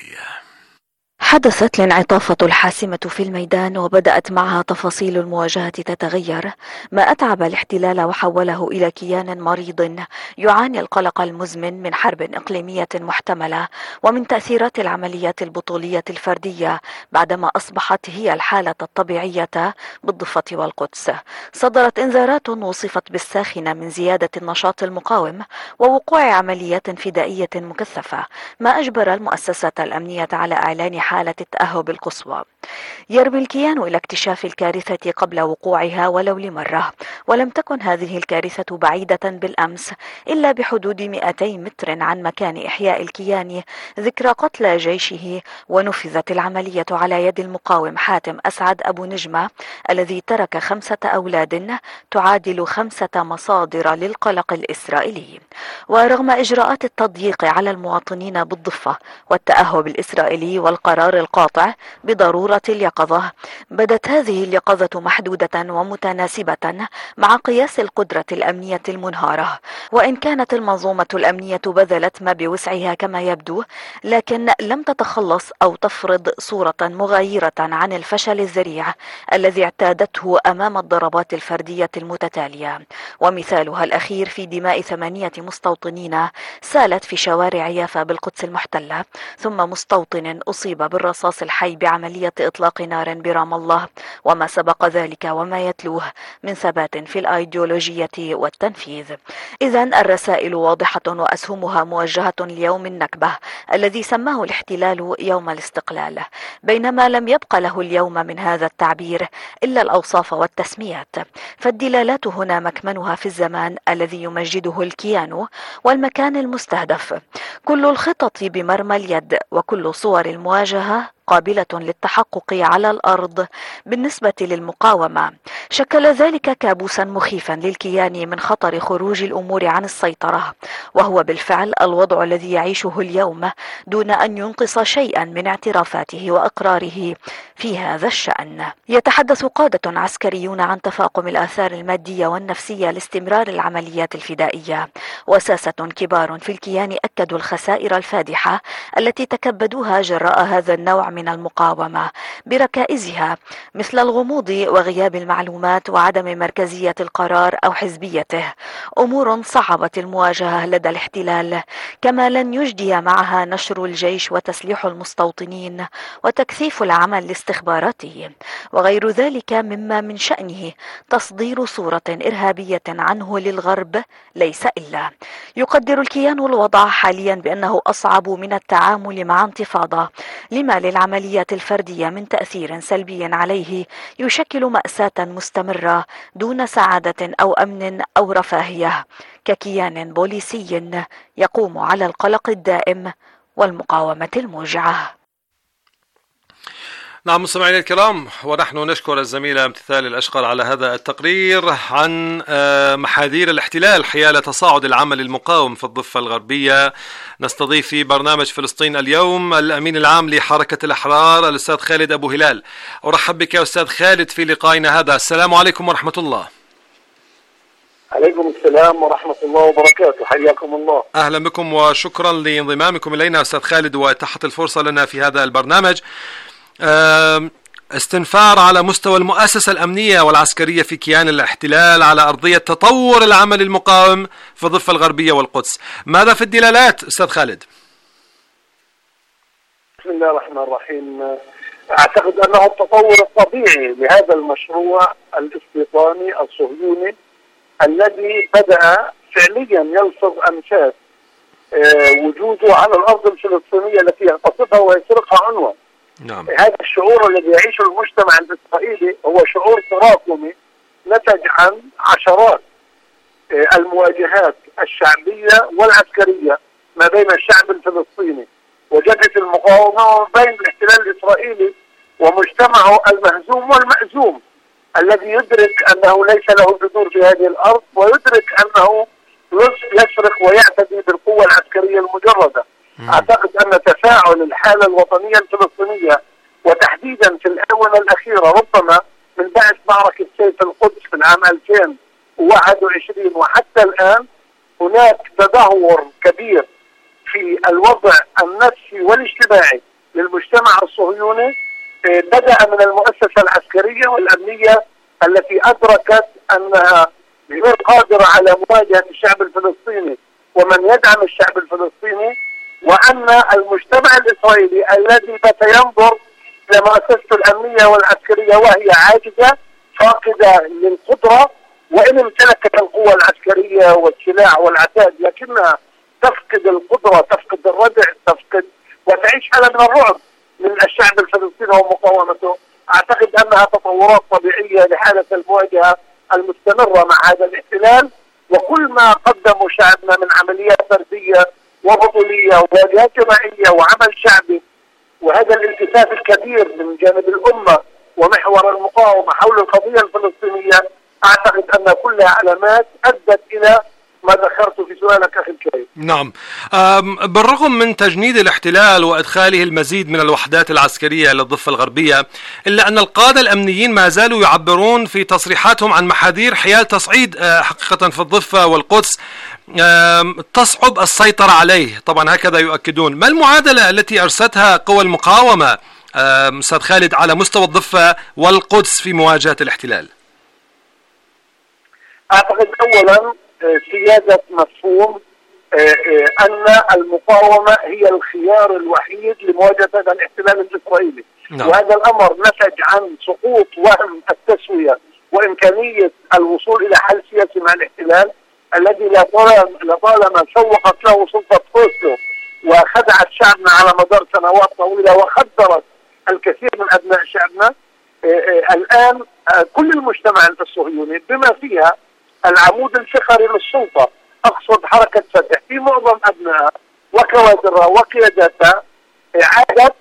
حدثت الانعطافة الحاسمة في الميدان وبدأت معها تفاصيل المواجهة تتغير، ما أتعب الاحتلال وحوله إلى كيان مريض يعاني القلق المزمن من حرب إقليمية محتملة ومن تأثيرات العمليات البطولية الفردية بعدما أصبحت هي الحالة الطبيعية بالضفة والقدس. صدرت إنذارات وصفت بالساخنة من زيادة النشاط المقاوم ووقوع عمليات فدائية مكثفة، ما أجبر المؤسسة الأمنية على إعلان حالة التأهب القصوى. يرمي الكيان إلى اكتشاف الكارثة قبل وقوعها ولو لمرة، ولم تكن هذه الكارثة بعيدة بالأمس إلا بحدود مئتي متر عن مكان إحياء الكيان ذكرى قتلى جيشه، ونفذت العملية على يد المقاوم حاتم أسعد أبو نجمة الذي ترك خمسة أولاد تعادل خمسة مصادر للقلق الإسرائيلي. ورغم إجراءات التضييق على المواطنين بالضفة والتأهب الإسرائيلي والقرار القاطع بضرورة اليقظة، بدت هذه اليقظة محدودة ومتناسبة مع قياس القدرة الأمنية المنهارة. وإن كانت المنظومة الأمنية بذلت ما بوسعها كما يبدو، لكن لم تتخلص أو تفرض صورة مغايرة عن الفشل الذريع الذي اعتادته أمام الضربات الفردية المتتالية، ومثالها الأخير في دماء ثمانية مستوطنين سالت في شوارع يافا بالقدس المحتلة، ثم مستوطن أصيب بالرصاص الحي بعملية إطلاق نار برام الله، وما سبق ذلك وما يتلوه من ثبات في الأيديولوجية والتنفيذ. إذن الرسائل واضحة وأسهمها موجهة ليوم النكبة الذي سماه الاحتلال يوم الاستقلال، بينما لم يبق له اليوم من هذا التعبير إلا الأوصاف والتسميات، فالدلالات هنا مكمنها في الزمان الذي يمجده الكيان والمكان المستهدف. كل الخطط بمرمى اليد وكل صور المواجهة قابلة للتحقق على الأرض بالنسبة للمقاومة. شكل ذلك كابوسا مخيفا للكيان من خطر خروج الأمور عن السيطرة، وهو بالفعل الوضع الذي يعيشه اليوم دون أن ينقص شيئا من اعترافاته وإقراره في هذا الشأن. يتحدث قادة عسكريون عن تفاقم الآثار المادية والنفسية لاستمرار العمليات الفدائية، وساسة كبار في الكيان أكدوا الخسائر الفادحة التي تكبدوها جراء هذا النوع من المقاومة بركائزها مثل الغموض وغياب المعلومات وعدم مركزية القرار أو حزبيته، أمور صعبت المواجهة لدى الاحتلال، كما لن يجدي معها نشر الجيش وتسليح المستوطنين وتكثيف العمل الاستخباراتي وغير ذلك مما من شأنه تصدير صورة إرهابية عنه للغرب ليس إلا. يقدر الكيان الوضع حاليا بأنه أصعب من التعامل مع انتفاضة، لما للعمليات الفردية من تأثير سلبي عليه يشكل مأساة مستمرة دون سعادة أو أمن أو رفاهية، ككيان بوليسي يقوم على القلق الدائم والمقاومة الموجعة. نعم مستمعينا الكرام، ونحن نشكر الزميلة امتثال الأشقر على هذا التقرير عن محاذير الاحتلال حيال تصاعد العمل المقاوم في الضفة الغربية. نستضيف في برنامج فلسطين اليوم الأمين العام لحركة الأحرار الأستاذ خالد أبو هلال. أرحب بك يا أستاذ خالد في لقائنا هذا. السلام عليكم ورحمة الله. عليكم السلام ورحمة الله وبركاته، حياكم الله. أهلا بكم وشكرا لانضمامكم إلينا أستاذ خالد وإتاحة الفرصة لنا في هذا البرنامج. استنفار على مستوى المؤسسة الأمنية والعسكرية في كيان الاحتلال على أرضية تطور العمل المقاوم في الضفة الغربية والقدس، ماذا في الدلالات أستاذ خالد؟ بسم الله الرحمن الرحيم. أعتقد أنه التطور الطبيعي لهذا المشروع الاستيطاني الصهيوني الذي بدأ فعليا يلفظ أنفاس وجوده على الأرض الفلسطينية التي يغتصبها ويسرقها عنوة. نعم. هذا الشعور الذي يعيشه المجتمع الإسرائيلي هو شعور تراكمي نتج عن عشرات المواجهات الشعبية والعسكرية ما بين الشعب الفلسطيني وجبهة المقاومة وبين الاحتلال الإسرائيلي ومجتمعه المهزوم والمأزوم الذي يدرك أنه ليس له جذور في هذه الأرض، ويدرك أنه يسرق ويعتدي بالقوة العسكرية المجردة. أعتقد أن تفاعل الحالة الوطنية الفلسطينية وتحديدا في الآونة الأخيرة ربما من بعد معركة سيف القدس في العام ألفين وواحد وعشرين وحتى الآن هناك تدهور كبير في الوضع النفسي والاجتماعي للمجتمع الصهيوني، بدأ من المؤسسة العسكرية والأمنية التي أدركت أنها غير قادرة على مواجهة الشعب الفلسطيني ومن يدعم الشعب الفلسطيني، وأن المجتمع الإسرائيلي الذي بات ينظر إلى مؤسسته الأمنية والعسكرية وهي عاجزة فاقدة للقدرة، وإن امتلكت القوة العسكرية والسلاح والعتاد لكنها تفقد القدرة، تفقد الردع، تفقد وتعيش حالة من الرعب من الشعب الفلسطيني ومقاومته. أعتقد أنها تطورات طبيعية لحالة المواجهة المستمرة مع هذا الاحتلال، وكل ما قدمه شعبنا من عمليات فردية وبطولية ومواجهات جماعية وعمل شعبي وهذا الالتفاف الكبير من جانب الأمة ومحور المقاومة حول القضية الفلسطينية، أعتقد أن كلها علامات أدت إلى ما ذكرت في سؤالك أخي الكريم. نعم، بالرغم من تجنيد الاحتلال وإدخاله المزيد من الوحدات العسكرية إلى الضفة الغربية، إلا أن القادة الأمنيين ما زالوا يعبرون في تصريحاتهم عن محاذير حيال تصعيد حقيقة في الضفة والقدس تصعب السيطرة عليه. طبعا هكذا يؤكدون. ما المعادلة التي أرستها قوى المقاومة أستاذ خالد على مستوى الضفة والقدس في مواجهة الاحتلال؟ أعتقد أولا سيادة مفهوم أن المقاومة هي الخيار الوحيد لمواجهة هذا الاحتلال الإسرائيلي. نعم. وهذا الأمر نتج عن سقوط وهم التسوية وإمكانية الوصول إلى حل سياسي مع الاحتلال الذي لطالما سوقت له سلطة أوسلو وخدعت شعبنا على مدار سنوات طويلة وخدرت الكثير من أبناء شعبنا. الآن كل المجتمع الصهيوني بما فيها العمود الفقري للسلطة، أقصد حركة فتح في معظم أبنائها وكوادرها وقياداتها، عادت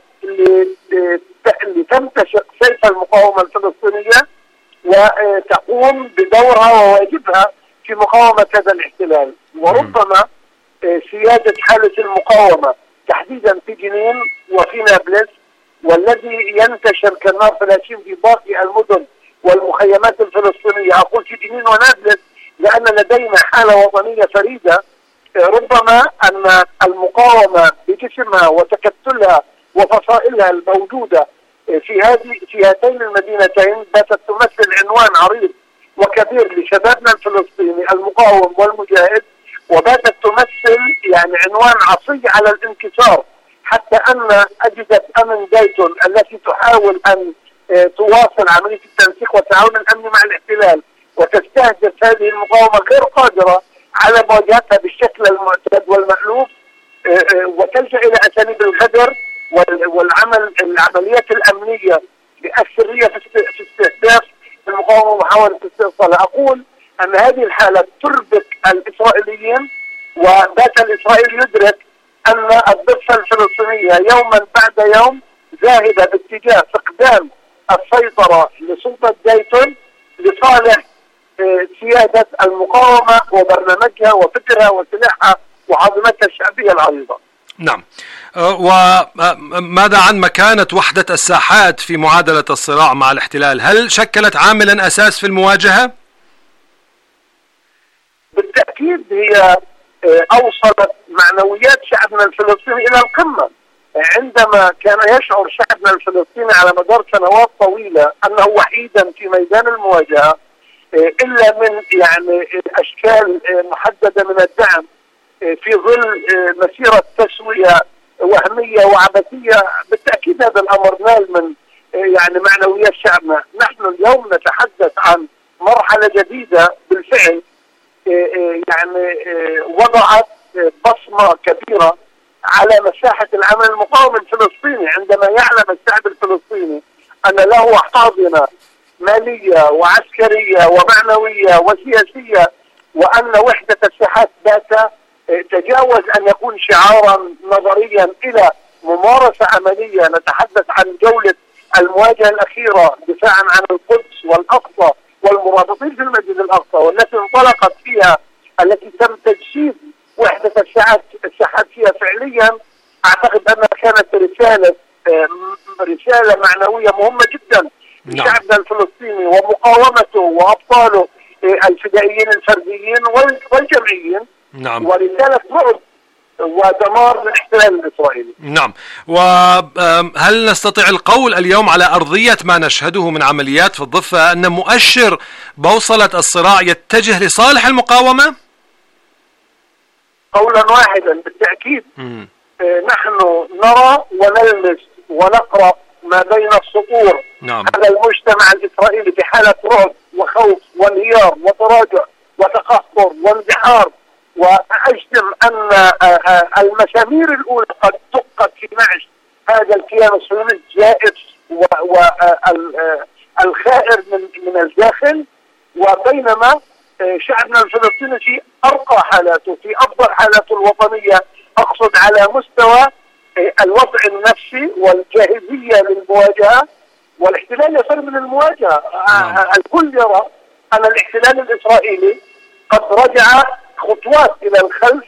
لتمتشق سيف المقاومة الفلسطينية وتقوم بدورها وواجبها في مقاومة هذا الاحتلال. وربما سيادة حالة المقاومة تحديدا في جنين وفي نابلس والذي ينتشر كالنار في الهشيم في باقي المدن والمخيمات الفلسطينية، أقول في جنين ونابلس لأن لدينا حالة وطنية فريدة. ربما أن المقاومة بجسمها وتكتلها وفصائلها الموجودة في هذه في هاتين المدينتين باتت تمثل عنوان عريض وكبير لشبابنا الفلسطيني المقاوم والمجاهد، وباتت تمثل يعني عنوان عصي على الانكسار، حتى أن أجهزة أمن دايتون التي تحاول أن تواصل عملية التنسيق والتعاون الأمني مع الاحتلال وتستهدف هذه المقاومة غير قادرة على مواجهتها بالشكل المعتاد والمألوف، وتلجأ إلى أساليب الغدر والعمل العمليات الأمنية السرية في استهداف المقاومة ومحاولة استئصالها. أقول أن هذه الحالة تربك الإسرائيليين، وبات الإسرائيلي يدرك أن الضفة الفلسطينية يوما بعد يوم ذاهبة باتجاه فقدان السيطرة لسلطة دايتون لصالح سيادة المقاومة وبرنامجها وفكرها وسلاحها وعظمتها الشعبية العريضة. نعم. وماذا عن مكانة وحدة الساحات في معادلة الصراع مع الاحتلال؟ هل شكلت عاملا أساس في المواجهة؟ بالتأكيد هي أوصلت معنويات شعبنا الفلسطيني إلى القمة، عندما كان يشعر شعبنا الفلسطيني على مدار سنوات طويلة أنه وحيدا في ميدان المواجهة إلا من يعني أشكال محددة من الدعم في ظل مسيرة تسوية وهمية وعبثية. بالتأكيد هذا الأمر نال من يعني معنويات شعبنا. نحن اليوم نتحدث عن مرحلة جديدة بالفعل يعني وضعت بصمة كبيرة على مساحة العمل المقاوم الفلسطيني، عندما يعلم الشعب الفلسطيني أن له حاضنة مالية وعسكرية ومعنوية وسياسية، وأن وحدة الساحات ذاتها تجاوز أن يكون شعارا نظريا إلى ممارسة عملية. نتحدث عن جولة المواجهة الأخيرة دفاعا عن القدس والأقصى والمرابطين في المسجد الأقصى، والتي انطلقت فيها التي تم تجسيد وحدة الساحات الساحات فيها فعليا. أعتقد أنها كانت رسالة رسالة معنوية مهمة جدا لشعبنا الفلسطيني ومقاومته وأبطاله الفدائيين الفرديين والجمعيين. نعم. ورسالة رعب ودمار للاحتلال الإسرائيلي. نعم. وهل نستطيع القول اليوم على أرضية ما نشهده من عمليات في الضفة أن مؤشر بوصلة الصراع يتجه لصالح المقاومة؟ قولا واحدا بالتأكيد. م. نحن نرى ونلمس ونقرأ ما بين السطور. نعم. على المجتمع الإسرائيلي في حالة رعب وخوف وانهيار وتراجع وتقهقر واندحار، وأجزم أن المسامير الأولى قد دقت في نعش هذا الكيان الصهيوني الجائف والخائر من من الداخل. وبينما شعبنا الفلسطيني في أرقى حالاته، في أفضل حالاته الوطنية، أقصد على مستوى الوضع النفسي والجاهزية للمواجهة، والاحتلال يفر من المواجهة. نعم. الكل يرى أن الاحتلال الإسرائيلي قد رجع خطوات إلى الخلف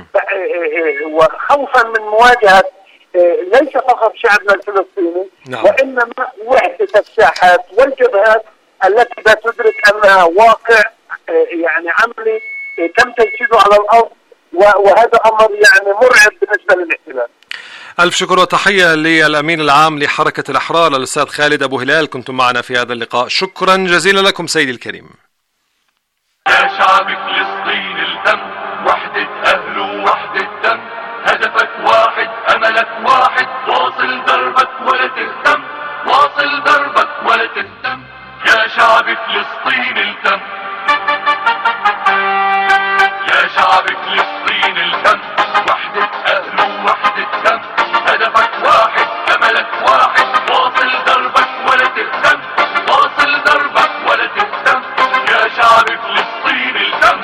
وخوفا من مواجهة ليس فقط شعبنا الفلسطيني. نعم. وإنما وحدة الساحات والجبهات التي لا تدرك أنها واقع يعني عملي تم تجسيده على الأرض، وهذا أمر يعني مرعب بالنسبة للاحتلال. ألف شكر وتحية للأمين العام لحركة الأحرار الأستاذ خالد أبو هلال، كنتم معنا في هذا اللقاء. شكرا جزيلا لكم سيدي الكريم. يا شعب فلسطين الدم، وحدة أهل ووحدة دم، هدفك واحد أملك واحد، واصل دربك ولا تهتم، واصل دربك ولا تهتم، يا شعب فلسطين الدم، يا شعب فلسطين الدم، وحدة أهل ووحدة دم، هدفك واحد أملك واحد، واصل دربك ولا تهتم، واصل دربك ولا تهتم، يا شعب فلسطين الدم.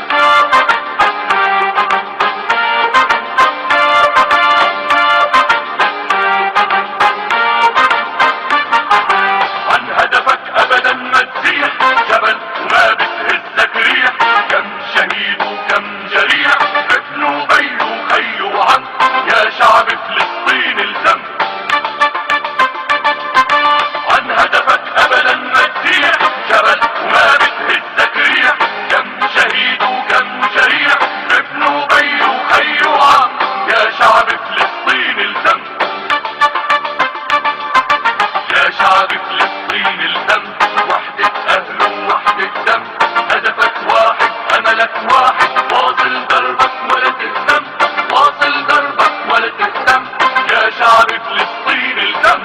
عن هدفك أبدا ما تزيح جبل وما بتهزك ريح، كم شهيد وكم جريح، ابن وبي وخي وعم، يا شعب فلسطين الدم. عن هدفك أبدا ما تزيح جبل وما بتهزك ريح، كم شهيد وكم جريح، ابن وبي وخي وعم، يا شعب فلسطين الدم، يا شعب فلسطين الدم، وحدة أهل ووحدة دم، هدفك واحد أملك واحد، واصل دربك ولا تهتم، واصل دربك ولا تهتم، يا شعب فلسطين الدم.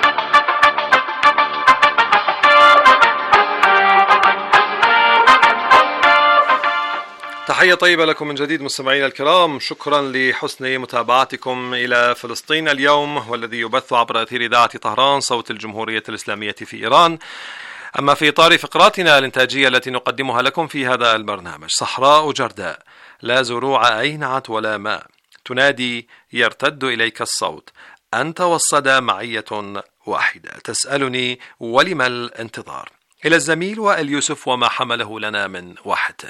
تحية طيبة لكم من جديد مستمعينا الكرام، شكرا لحسن متابعتكم إلى فلسطين اليوم، والذي يبث عبر أثير إذاعة طهران صوت الجمهورية الإسلامية في إيران. أما في إطار فقراتنا الإنتاجية التي نقدمها لكم في هذا البرنامج، صحراء جرداء لا زروع أينعت ولا ماء، تنادي يرتد إليك الصوت، أنت والصدى معية واحدة. تسألني ولم الانتظار؟ إلى الزميل وائل يوسف وما حمله لنا من واحته.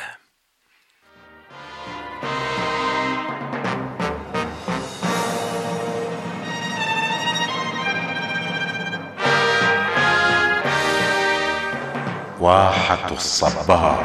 واحة الصبار.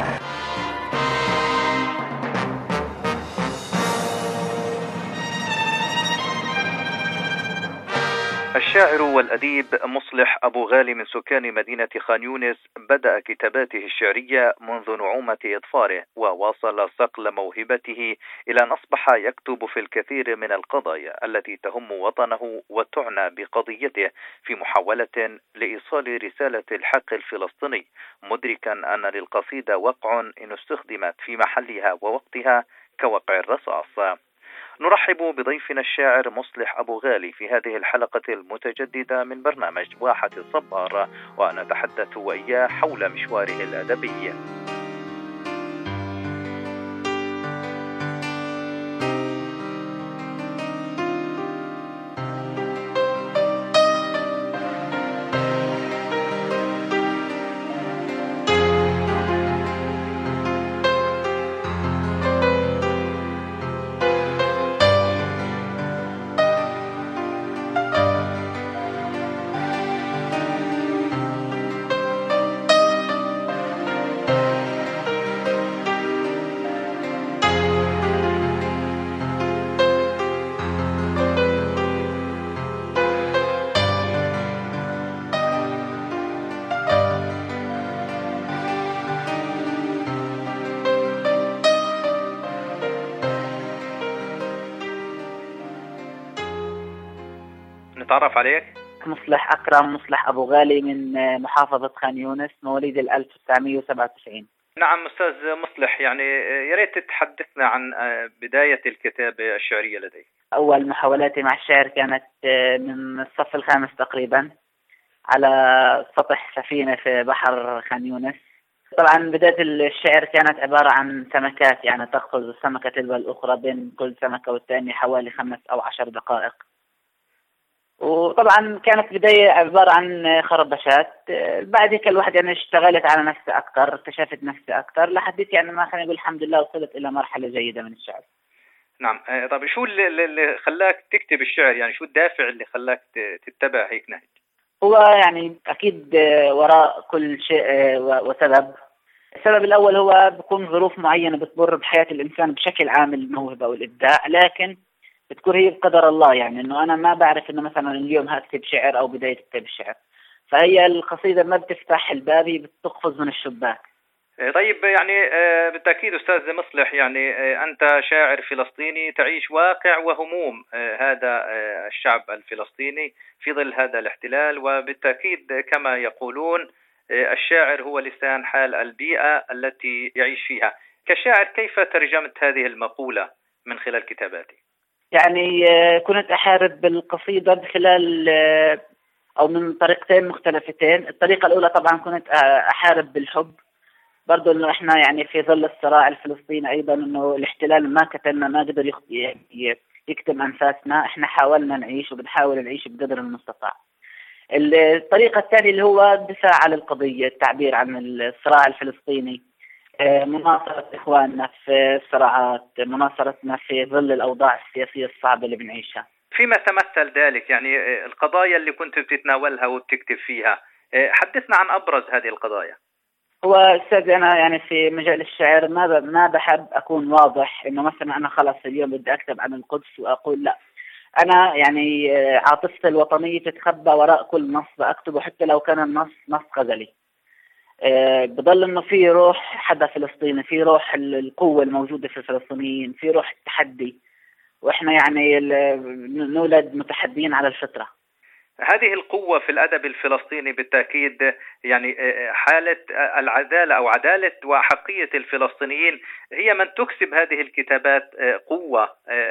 الشاعر والأديب مصلح أبو غالي من سكان مدينة خان يونس بدأ كتاباته الشعرية منذ نعومة إظفاره، وواصل صقل موهبته إلى أن أصبح يكتب في الكثير من القضايا التي تهم وطنه وتعنى بقضيته، في محاولة لإيصال رسالة الحق الفلسطيني، مدركا أن للقصيدة وقع إن استخدمت في محلها ووقتها كوقع الرصاص. نرحب بضيفنا الشاعر مصلح أبو غالي في هذه الحلقة المتجددة من برنامج واحة الصبار، ونتحدث وإياه حول مشواره الأدبي. نتعرف عليك. مصلح أكرم مصلح أبو غالي من محافظة خان يونس، مواليد ألف وتسعمئة وسبعة وتسعين. نعم أستاذ مصلح، يعني يا ريت تتحدثنا عن بداية الكتابة الشعرية لديك. أول محاولاتي مع الشعر كانت من الصف الخامس تقريبا، على سطح سفينة في بحر خان يونس. طبعا بداية الشعر كانت عبارة عن سمكات، يعني تأخذ السمكة تلو الأخرى، بين كل سمكة والثانية حوالي خمس أو عشر دقائق. وطبعا كانت بداية عبارة عن خربشات. بعد هيك الواحد يعني اشتغلت على نفسي أكثر، اكتشفت نفسي أكثر، لحديت يعني ما خلينا نقول الحمد لله وصلت إلى مرحلة جيدة من الشعر. نعم. طب شو اللي, اللي خلاك تكتب الشعر؟ يعني شو الدافع اللي خلاك تتبع هيك نهج؟ هو يعني أكيد وراء كل شيء وسبب. السبب الأول هو بكون ظروف معينة بتمر بحياة الإنسان بشكل عام، الموهبة والإبداع، لكن بتكون هي بقدر الله، يعني انه انا ما بعرف انه مثلا اليوم هكتب شعر او بداية كتاب الشعر، فهي القصيدة ما بتفتح الباب، بتقفز من الشباك. طيب يعني بالتأكيد أستاذ مصلح، يعني أنت شاعر فلسطيني تعيش واقع وهموم هذا الشعب الفلسطيني في ظل هذا الاحتلال، وبالتأكيد كما يقولون الشاعر هو لسان حال البيئة التي يعيش فيها. كشاعر كيف ترجمت هذه المقولة من خلال كتاباتك؟ يعني كنت أحارب بالقصيدة بخلال أو من طريقتين مختلفتين. الطريقة الأولى طبعا كنت أحارب بالحب، برضو إنه إحنا يعني في ظل الصراع الفلسطيني أيضا إنه الاحتلال ما كتلنا، ما قدر يكتم أنفاسنا، إحنا حاولنا نعيش وبنحاول نعيش بقدر المستطاع. الطريقة الثانية اللي هو الدفاع عن القضية، التعبير عن الصراع الفلسطيني، مناصرة إخواننا في الصراعات، مناصرتنا في ظل الأوضاع السياسية الصعبة اللي بنعيشها. فيما تمثل ذلك يعني القضايا اللي كنت بتتناولها وبتكتب فيها، حدثنا عن أبرز هذه القضايا. هو أستاذ أنا يعني في مجال الشعر ما ما بحب أكون واضح إنه مثلا أنا خلاص اليوم بدي أكتب عن القدس وأقول لا، أنا يعني عاطفتي الوطنية تتخبى وراء كل نص بأكتبه، حتى لو كان النص نص غزلي. أه بضل إنه في روح حدا فلسطيني، في روح القوة الموجودة في الفلسطينيين، في روح التحدي، وإحنا يعني نولد متحدين على الفطرة. هذه القوة في الأدب الفلسطيني بالتأكيد يعني حالة العدالة أو عدالة وحقية الفلسطينيين هي من تكسب هذه الكتابات قوة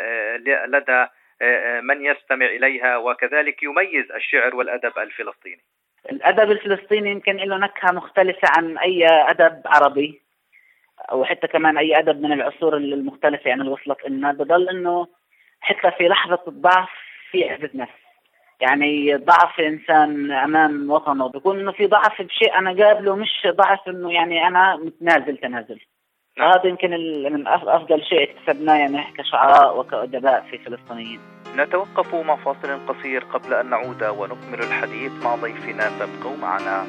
لدى من يستمع إليها، وكذلك يميز الشعر والأدب الفلسطيني. الأدب الفلسطيني يمكن له نكهة مختلفة عن أي أدب عربي، أو حتى كمان أي أدب من العصور المختلفة يعني اللي وصلت لنا. بضل إنه حتى في لحظة الضعف في عزة نفس، يعني ضعف الإنسان أمام وطنه بيكون إنه في ضعف بشيء أنا قابله، مش ضعف إنه يعني أنا متنازل تنازل. هذا يمكن من أفضل شيء اكتسبناه يعني كشعراء وكأدباء في فلسطينيين. نتوقف مع فاصل قصير قبل أن نعود ونكمل الحديث مع ضيفنا، فابقوا معنا.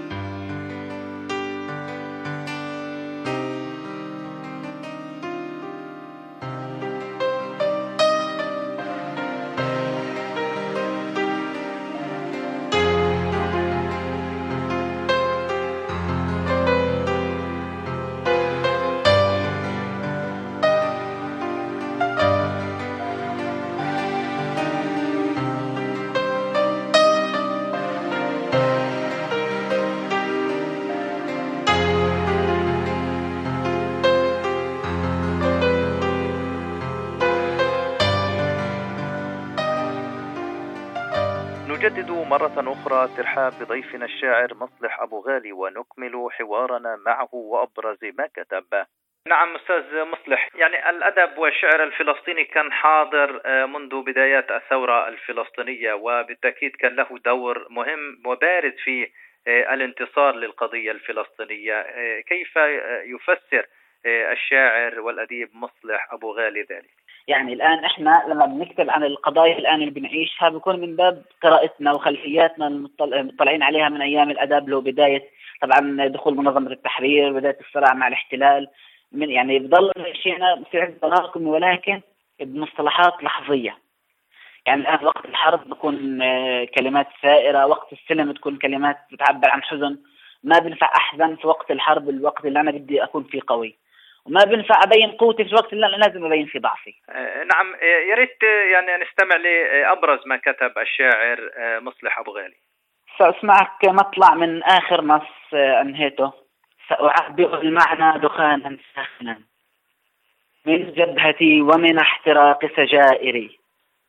نجدد مرة أخرى ترحاب بضيفنا الشاعر مصلح أبو غالي ونكمل حوارنا معه وأبرز ما كتب. نعم أستاذ مصلح، يعني الأدب والشعر الفلسطيني كان حاضر منذ بدايات الثورة الفلسطينية، وبالتأكيد كان له دور مهم وبارز في الانتصار للقضية الفلسطينية. كيف يفسر الشاعر والأديب مصلح أبو غالي ذلك؟ يعني الآن إحنا لما بنكتب عن القضايا الآن اللي بنعيشها بيكون من باب قراءتنا وخلفياتنا المطلعين عليها من أيام الأدب له بداية طبعا دخول منظمة التحرير، بداية الصراع مع الاحتلال، من يعني بضل شيءنا في عدة تراكم ولكن بمصطلحات لحظية. يعني الآن وقت الحرب بكون كلمات سائرة، وقت السلم تكون كلمات بتعبر عن حزن. ما بنفع أحزن في وقت الحرب، الوقت اللي أنا بدي أكون فيه قوي، وما بنفع أبين قوتي في الوقت اللي أنا لازم أبين فيه ضعفي. نعم، يا ريت يعني نستمع لأبرز ما كتب الشاعر مصلح أبو غالي. سأسمعك مطلع من آخر نص أنهيته. سأعبئ المعنى دخانا ساخنا من جبهتي ومن احتراق سجائري،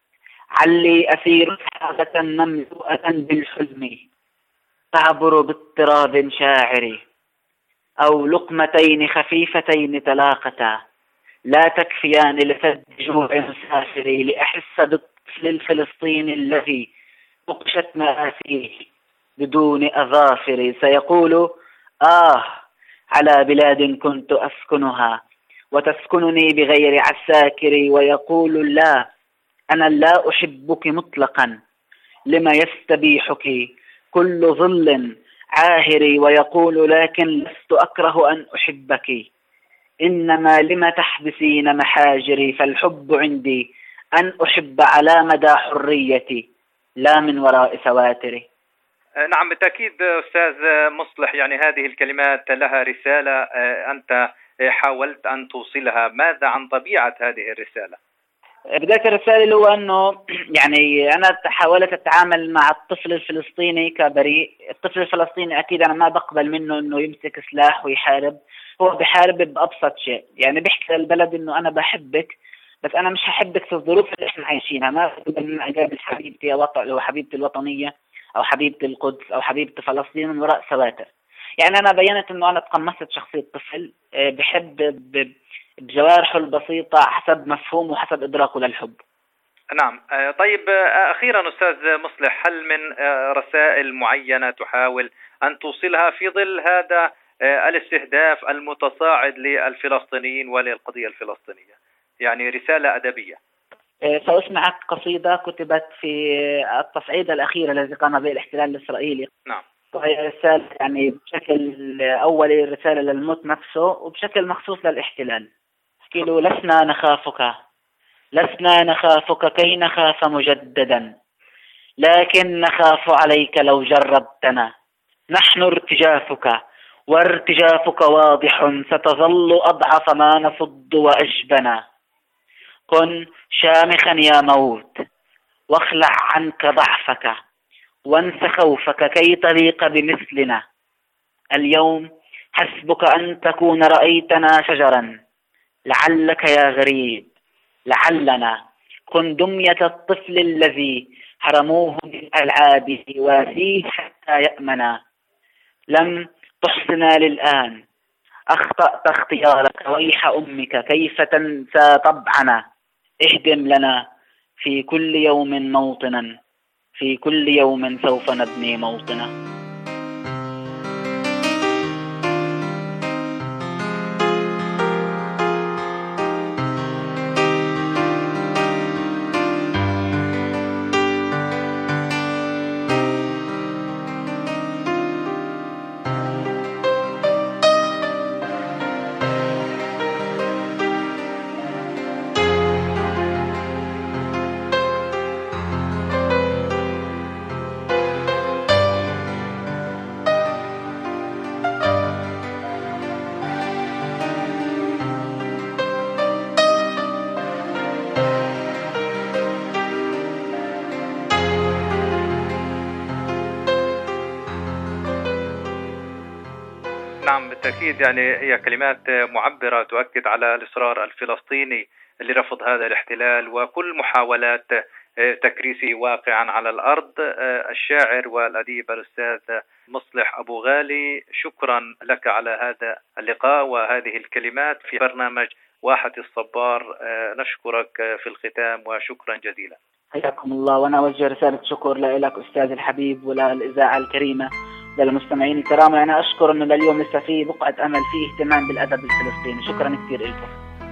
علي أسير سحابة مملوءة بالحلم تعبر باضطراب شاعري، أو لقمتين خفيفتين تلاقتا لا تكفيان لسد جوع مسافري، لأحس بالطفل الفلسطيني الذي نقشت مآسيه بدون أظافر، سيقول آه على بلاد كنت أسكنها وتسكنني بغير عساكري، ويقول لا أنا لا أحبك مطلقا لما يستبيحك كل ظل عاهري، ويقول لكن لست أكره أن أحبك إنما لما تحبسين محاجري، فالحب عندي أن أحب على مدى حريتي لا من وراء سواتري. نعم بالتأكيد أستاذ مصلح، يعني هذه الكلمات لها رسالة أنت حاولت أن توصلها. ماذا عن طبيعة هذه الرسالة؟ بداية الرسالة اللي هو أنه يعني أنا حاولت أتعامل مع الطفل الفلسطيني كبريء. الطفل الفلسطيني أكيد أنا ما بقبل منه أنه يمسك سلاح ويحارب، هو بحارب بأبسط شيء، يعني بيحكي للبلد أنه أنا بحبك بس أنا مش هحبك في الظروف اللي إحنا عايشينها. ما بقبل من أقابل حبيبتي أو حبيبتي الوطنية أو حبيبة القدس أو حبيبة فلسطين من وراء سواتر. يعني أنا بينت أنه أنا تقمصت شخصية طفل بحب بجوارحه البسيطة حسب مفهومه وحسب إدراكه للحب. نعم. طيب أخيرا أستاذ مصلح، هل من رسائل معينة تحاول أن توصلها في ظل هذا الاستهداف المتصاعد للفلسطينيين وللقضية الفلسطينية، يعني رسالة أدبية؟ سأسمعك قصيدة كتبت في التصعيد الأخير الذي قام به الاحتلال الإسرائيلي. نعم. وهي رسالة يعني بشكل أولي رسالة للموت نفسه وبشكل مخصوص للاحتلال. احكي له لسنا نخافك لسنا نخافك كي نخاف مجددا، لكن نخاف عليك لو جربتنا. نحن ارتجافك وارتجافك واضح، ستظل أضعف ما نصد وأجبنا. كن شامخا يا موت واخلع عنك ضعفك وانس خوفك كي تليق بمثلنا. اليوم حسبك أن تكون رأيتنا شجرا، لعلك يا غريب لعلنا. كن دمية الطفل الذي حرموه من ألعابه واسيه حتى يأمنا. لم تحسنا للآن، أخطأت اختيارك ويح أمك كيف تنسى طبعنا. اهدم لنا في كل يوم موطنا في كل يوم سوف نبني موطنه. نعم بالتأكيد، يعني هي كلمات معبرة تؤكد على الإصرار الفلسطيني لرفض هذا الاحتلال وكل محاولات تكريسه واقعا على الأرض. الشاعر والأديب الأستاذ مصلح أبو غالي، شكرا لك على هذا اللقاء وهذه الكلمات في برنامج واحة الصبار. نشكرك في الختام وشكرا جزيلا. حياكم الله، وأنا أوجه رسالة شكر لك أستاذ الحبيب وللإذاعة الكريمة للمستمعين الكرام. أنا أشكر أنه لليوم لسه في بقعة أمل فيه اهتمام بالأدب الفلسطيني. شكرا كثير لكم.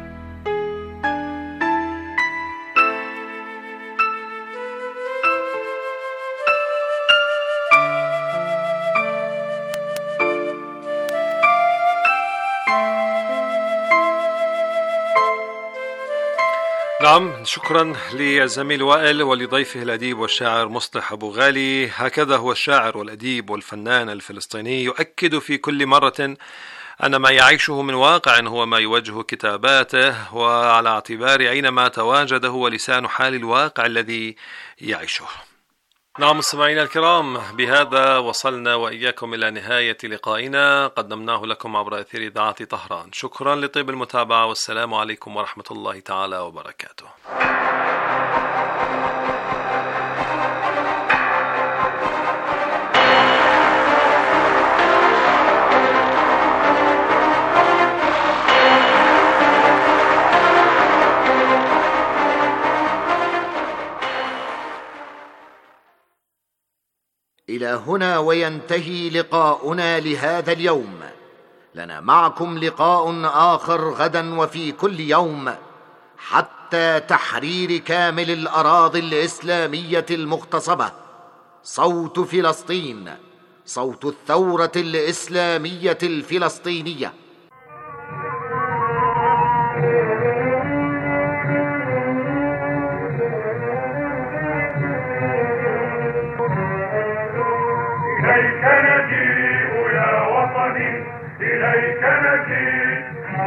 نعم، شكرا للزميل وائل ولضيفه الأديب والشاعر مصلح أبو غالي. هكذا هو الشاعر والأديب والفنان الفلسطيني، يؤكد في كل مرة أن ما يعيشه من واقع هو ما يوجه كتاباته، وعلى اعتبار أينما تواجد هو لسان حال الواقع الذي يعيشه. نعم مستمعينا الكرام، بهذا وصلنا وإياكم إلى نهاية لقائنا قدمناه لكم عبر أثير إذاعة طهران. شكرا لطيب المتابعة، والسلام عليكم ورحمة الله تعالى وبركاته. إلى هنا وينتهي لقاؤنا لهذا اليوم. لنا معكم لقاء آخر غدا وفي كل يوم حتى تحرير كامل الأراضي الإسلامية المغتصبة. صوت فلسطين، صوت الثورة الإسلامية الفلسطينية. إليك نجيء يا وطني، إليك نجيء،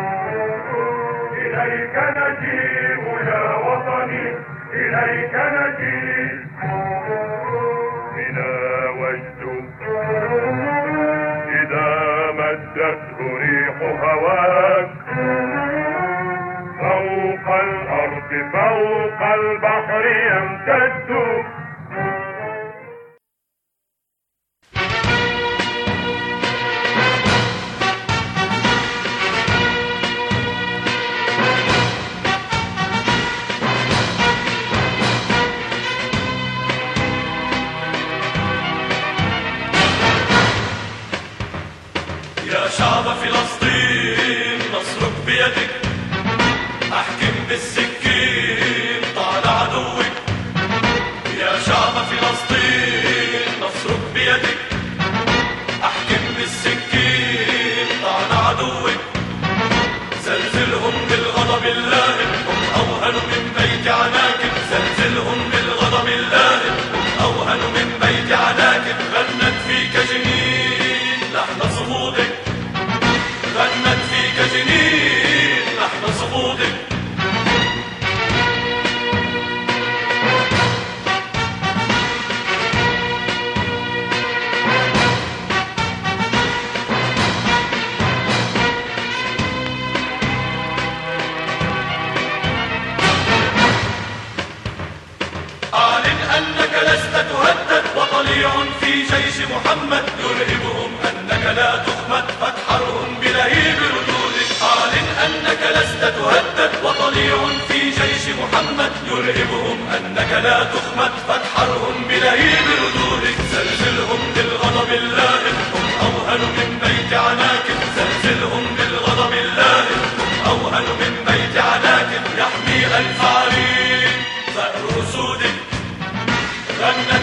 إليك نجيء يا وطني، إليك نجيء. بنا وجد إذا مدته ريح هواك فوق الأرض فوق البحر يمتد. شعب فلسطين نصرك بيدك، احكم بالسكين طال عدوك. يا شعب فلسطين نصرك بيدك، احكم بالسكين طال عدوك. زلزلهم بالغضب اللاهب، هم اوهن من بيت عناكب. زلزلهم بالغضب اللاهب، هم اوهن من بيت عناكب. غنت فيك جنين لحن صمودك، غنت فيك جنين لحن صمودك. أعلن أنك لست تهدد، وطليع في جيش محمد يرهبهم أنك لا تخمد، فتحرهم بلهيب ردودك. أعلن أنك لست تهدد، وطليع في جيش محمد يرهبهم أنك لا تخمد، فتحرهم بلهيب غنى